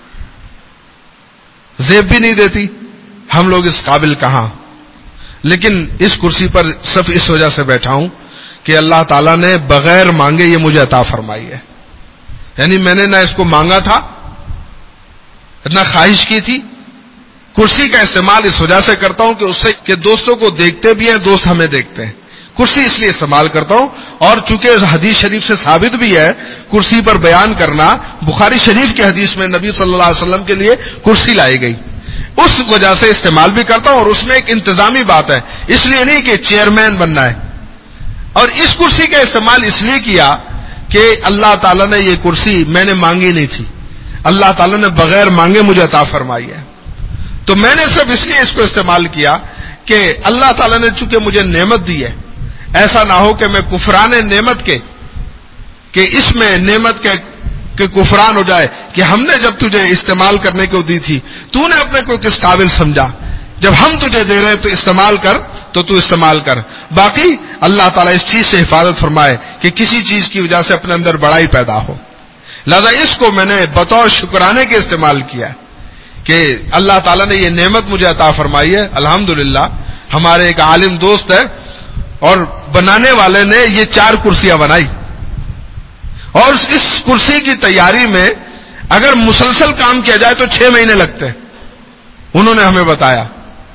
زیب بھی نہیں دیتی، ہم لوگ اس قابل کہاں. لیکن اس کرسی پر صرف اس وجہ سے بیٹھا ہوں کہ اللہ تعالیٰ نے بغیر مانگے یہ مجھے عطا فرمائی ہے. یعنی میں نے نہ اس کو مانگا تھا نہ خواہش کی تھی. کرسی کا استعمال اس وجہ سے کرتا ہوں کہ اس سے کہ دوستوں کو دیکھتے بھی ہیں، دوست ہمیں دیکھتے ہیں. کرسی اس لیے استعمال کرتا ہوں. اور چونکہ حدیث شریف سے ثابت بھی ہے کرسی پر بیان کرنا، بخاری شریف کی حدیث میں نبی صلی اللہ علیہ وسلم کے لیے کرسی لائی گئی، اس وجہ سے استعمال بھی کرتا ہوں. اور اس میں ایک انتظامی بات ہے، اس لیے نہیں کہ چیئرمین بننا ہے. اور اس کرسی کا استعمال اس لیے کیا کہ اللہ تعالیٰ نے یہ کرسی میں نے مانگی نہیں تھی، اللہ تعالیٰ نے بغیر مانگے مجھے عطا فرمائی ہے. تو میں نے صرف اس لیے اس کو استعمال کیا کہ اللہ تعالیٰ نے چونکہ مجھے نعمت دی ہے، ایسا نہ ہو کہ میں کفران نعمت کے کہ اس میں نعمت کے کہ کفران ہو جائے کہ ہم نے جب تجھے استعمال کرنے کو دی تھی تو نے اپنے کو کس قابل سمجھا، جب ہم تجھے دے رہے ہیں تو استعمال کر تو تو استعمال کر. باقی اللہ تعالیٰ اس چیز سے حفاظت فرمائے کہ کسی چیز کی وجہ سے اپنے اندر بڑائی پیدا ہو. لہذا اس کو میں نے بطور شکرانے کے استعمال کیا کہ اللہ تعالیٰ نے یہ نعمت مجھے عطا فرمائی ہے. الحمدللہ ہمارے ایک عالم دوست ہے اور بنانے والے نے یہ چار کرسیاں بنائی، اور اس کرسی کی تیاری میں اگر مسلسل کام کیا جائے تو چھ مہینے لگتے ہیں، انہوں نے ہمیں بتایا.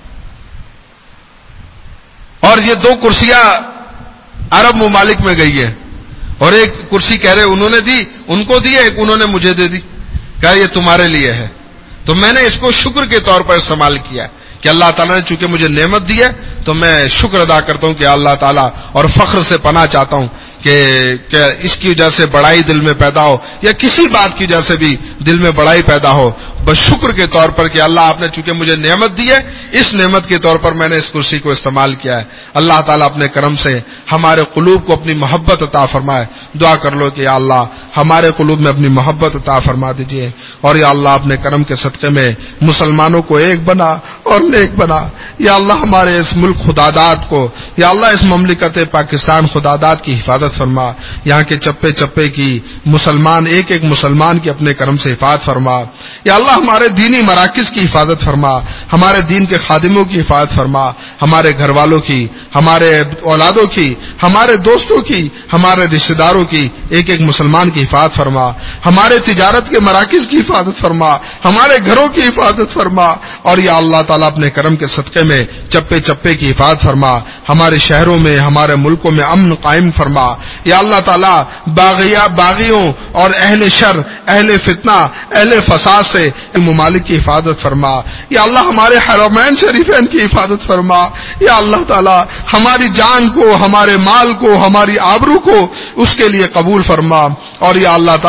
اور یہ دو کرسیاں عرب ممالک میں گئی ہیں، اور ایک کرسی کہہ رہے انہوں نے دی، ان کو دی، ایک انہوں نے مجھے دے دی، کہا یہ تمہارے لیے ہے. تو میں نے اس کو شکر کے طور پر استعمال کیا کہ اللہ تعالیٰ نے چونکہ مجھے نعمت دی ہے تو میں شکر ادا کرتا ہوں کہ اللہ تعالیٰ، اور فخر سے پناہ چاہتا ہوں کہ کہ اس کی وجہ سے بڑائی دل میں پیدا ہو یا کسی بات کی وجہ سے بھی دل میں بڑائی پیدا ہو، بس شکر کے طور پر کہ اللہ آپ نے چونکہ مجھے نعمت دی ہے، اس نعمت کے طور پر میں نے اس کرسی کو استعمال کیا ہے. اللہ تعالیٰ اپنے کرم سے ہمارے قلوب کو اپنی محبت عطا فرمائے. دعا کر لو کہ یا اللہ ہمارے قلوب میں اپنی محبت عطا فرما دیجئے، اور یا اللہ اپنے کرم کے صدقے میں مسلمانوں کو ایک بنا اور نیک بنا. یا اللہ ہمارے اس ملک خداداد کو، یا اللہ اس مملکت پاکستان خداداد کی حفاظت فرما. یہاں کے چپے چپے کی مسلمان ایک ایک مسلمان کی اپنے کرم سے حفاظت فرما. یا اللہ ہمارے دینی مراکز کی حفاظت فرما، ہمارے دین کے خادموں کی حفاظت فرما، ہمارے گھر والوں کی، ہمارے اولادوں کی، ہمارے دوستوں کی، ہمارے رشتہ داروں کی ایک ایک مسلمان کی حفاظت فرما. ہمارے تجارت کے مراکز کی حفاظت فرما، ہمارے گھروں کی حفاظت فرما. اور یا اللہ تعالیٰ اپنے کرم کے صدقے میں چپے چپے کی حفاظت فرما. ہمارے شہروں میں، ہمارے ملکوں میں امن قائم فرما. یا اللہ تعالیٰ باغیا باغیوں اور اہل شر، اہل فتنہ، اہل فساد سے ممالک کی حفاظت فرما. یا اللہ ہمارے حرمین شریفین کی حفاظت فرما. یا اللہ تعالیٰ ہماری جان کو، ہمارے مال کو، ہماری آبرو کو اس کے لیے قبول فرما. اور یا اللہ تعالیٰ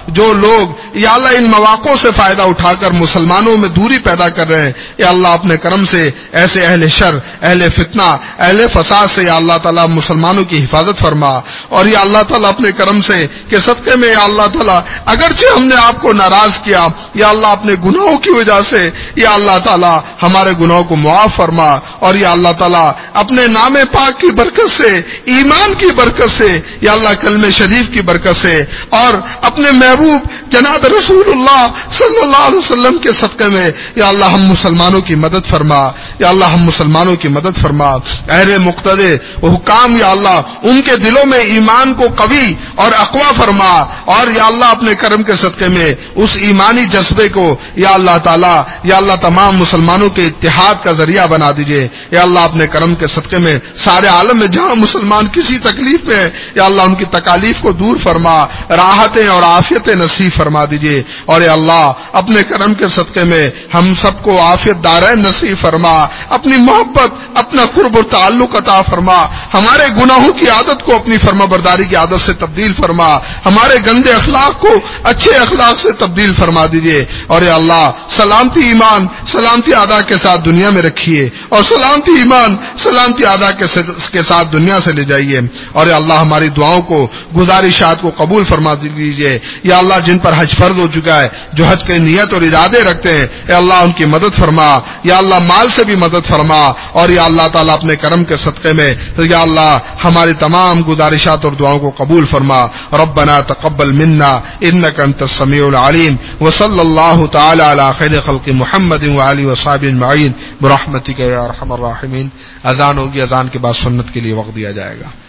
جو لوگ یا اللہ ان مواقعوں سے فائدہ اٹھا کر مسلمانوں میں دوری پیدا کر رہے ہیں، یا اللہ اپنے کرم سے ایسے اہل شر، اہل فتنہ، اہل فساد سے یا اللہ تعالیٰ مسلمانوں کی حفاظت فرما، اور یا اللہ تعالیٰ اپنے کرم سے کہ صدقے میں یا اللہ تعالیٰ اگرچہ ہم نے آپ کو ناراض کیا یا اللہ اپنے گناہوں کی وجہ سے یا اللہ تعالیٰ ہمارے گناہوں کو معاف فرما، اور یا اللہ تعالیٰ اپنے نام پاک کی برکت سے، ایمان کی برکت سے یا اللہ کلمہ شریف کی برکت سے اور اپنے محبوب جناب رسول اللہ صلی اللہ علیہ وسلم کے صدقے میں یا اللہ ہم مسلمانوں کی مدد فرما، یا اللہ ہم مسلمانوں کی مدد فرما۔ اہل مقتدر و حکام یا اللہ ان کے دلوں میں ایمان کو قوی اور اقوا فرما، اور یا اللہ اپنے کرم کے صدقے میں اس ایمانی جذبے کو یا اللہ تعالی یا اللہ تمام مسلمانوں کے اتحاد کا ذریعہ بنا دیجئے۔ یا اللہ اپنے کرم کے صدقے میں سارے عالم میں جہاں مسلمان کسی تکلیف میں یا اللہ ان کی تکالیف کو دور فرما، راحتیں اور عافیتیں نصیب فرما دیجئے، اور یا اللہ اپنے کرم کے صدقے میں ہم سب کو عافیت دارین نصیب فرما، اپنی محبت، اپنا قرب و تعلق عطا فرما، ہمارے گناہوں کی عادت کو اپنی فرما برداری کی عادت سے تبدیل فرما، ہمارے گندے اخلاق کو اچھے اخلاق سے تبدیل فرما دیجئے، اور یا اللہ سلامتی ایمان سلامتی ادا کے ساتھ دنیا میں رکھیے، اور سلامتی ایمان سلامتی ادا کے ساتھ دنیا سے لے جائیے، اور یا اللہ ہماری دعاؤں کو گزارشات کو قبول فرما دیجئے۔ یا اللہ جن پر حج فرض ہو چکا ہے، جو حج کی نیت اور ارادے رکھتے ہیں، یا اللہ ان کی مدد فرما، یا اللہ مال سے بھی مدد فرما، اور یا اللہ تعالیٰ اپنے کرم کے صدقے میں یا اللہ ہماری تمام گزارشات اور دعاؤں کو قبول فرما۔ ربنا تقبل منا انك انت السميع العليم وصلى الله تعالى على خير خلق محمد وعلى وصحبه اجمعين برحمتك يا ارحم الراحمين۔ اذان ہوگی، اذان کے بعد سنت کے لیے وقت دیا جائے گا۔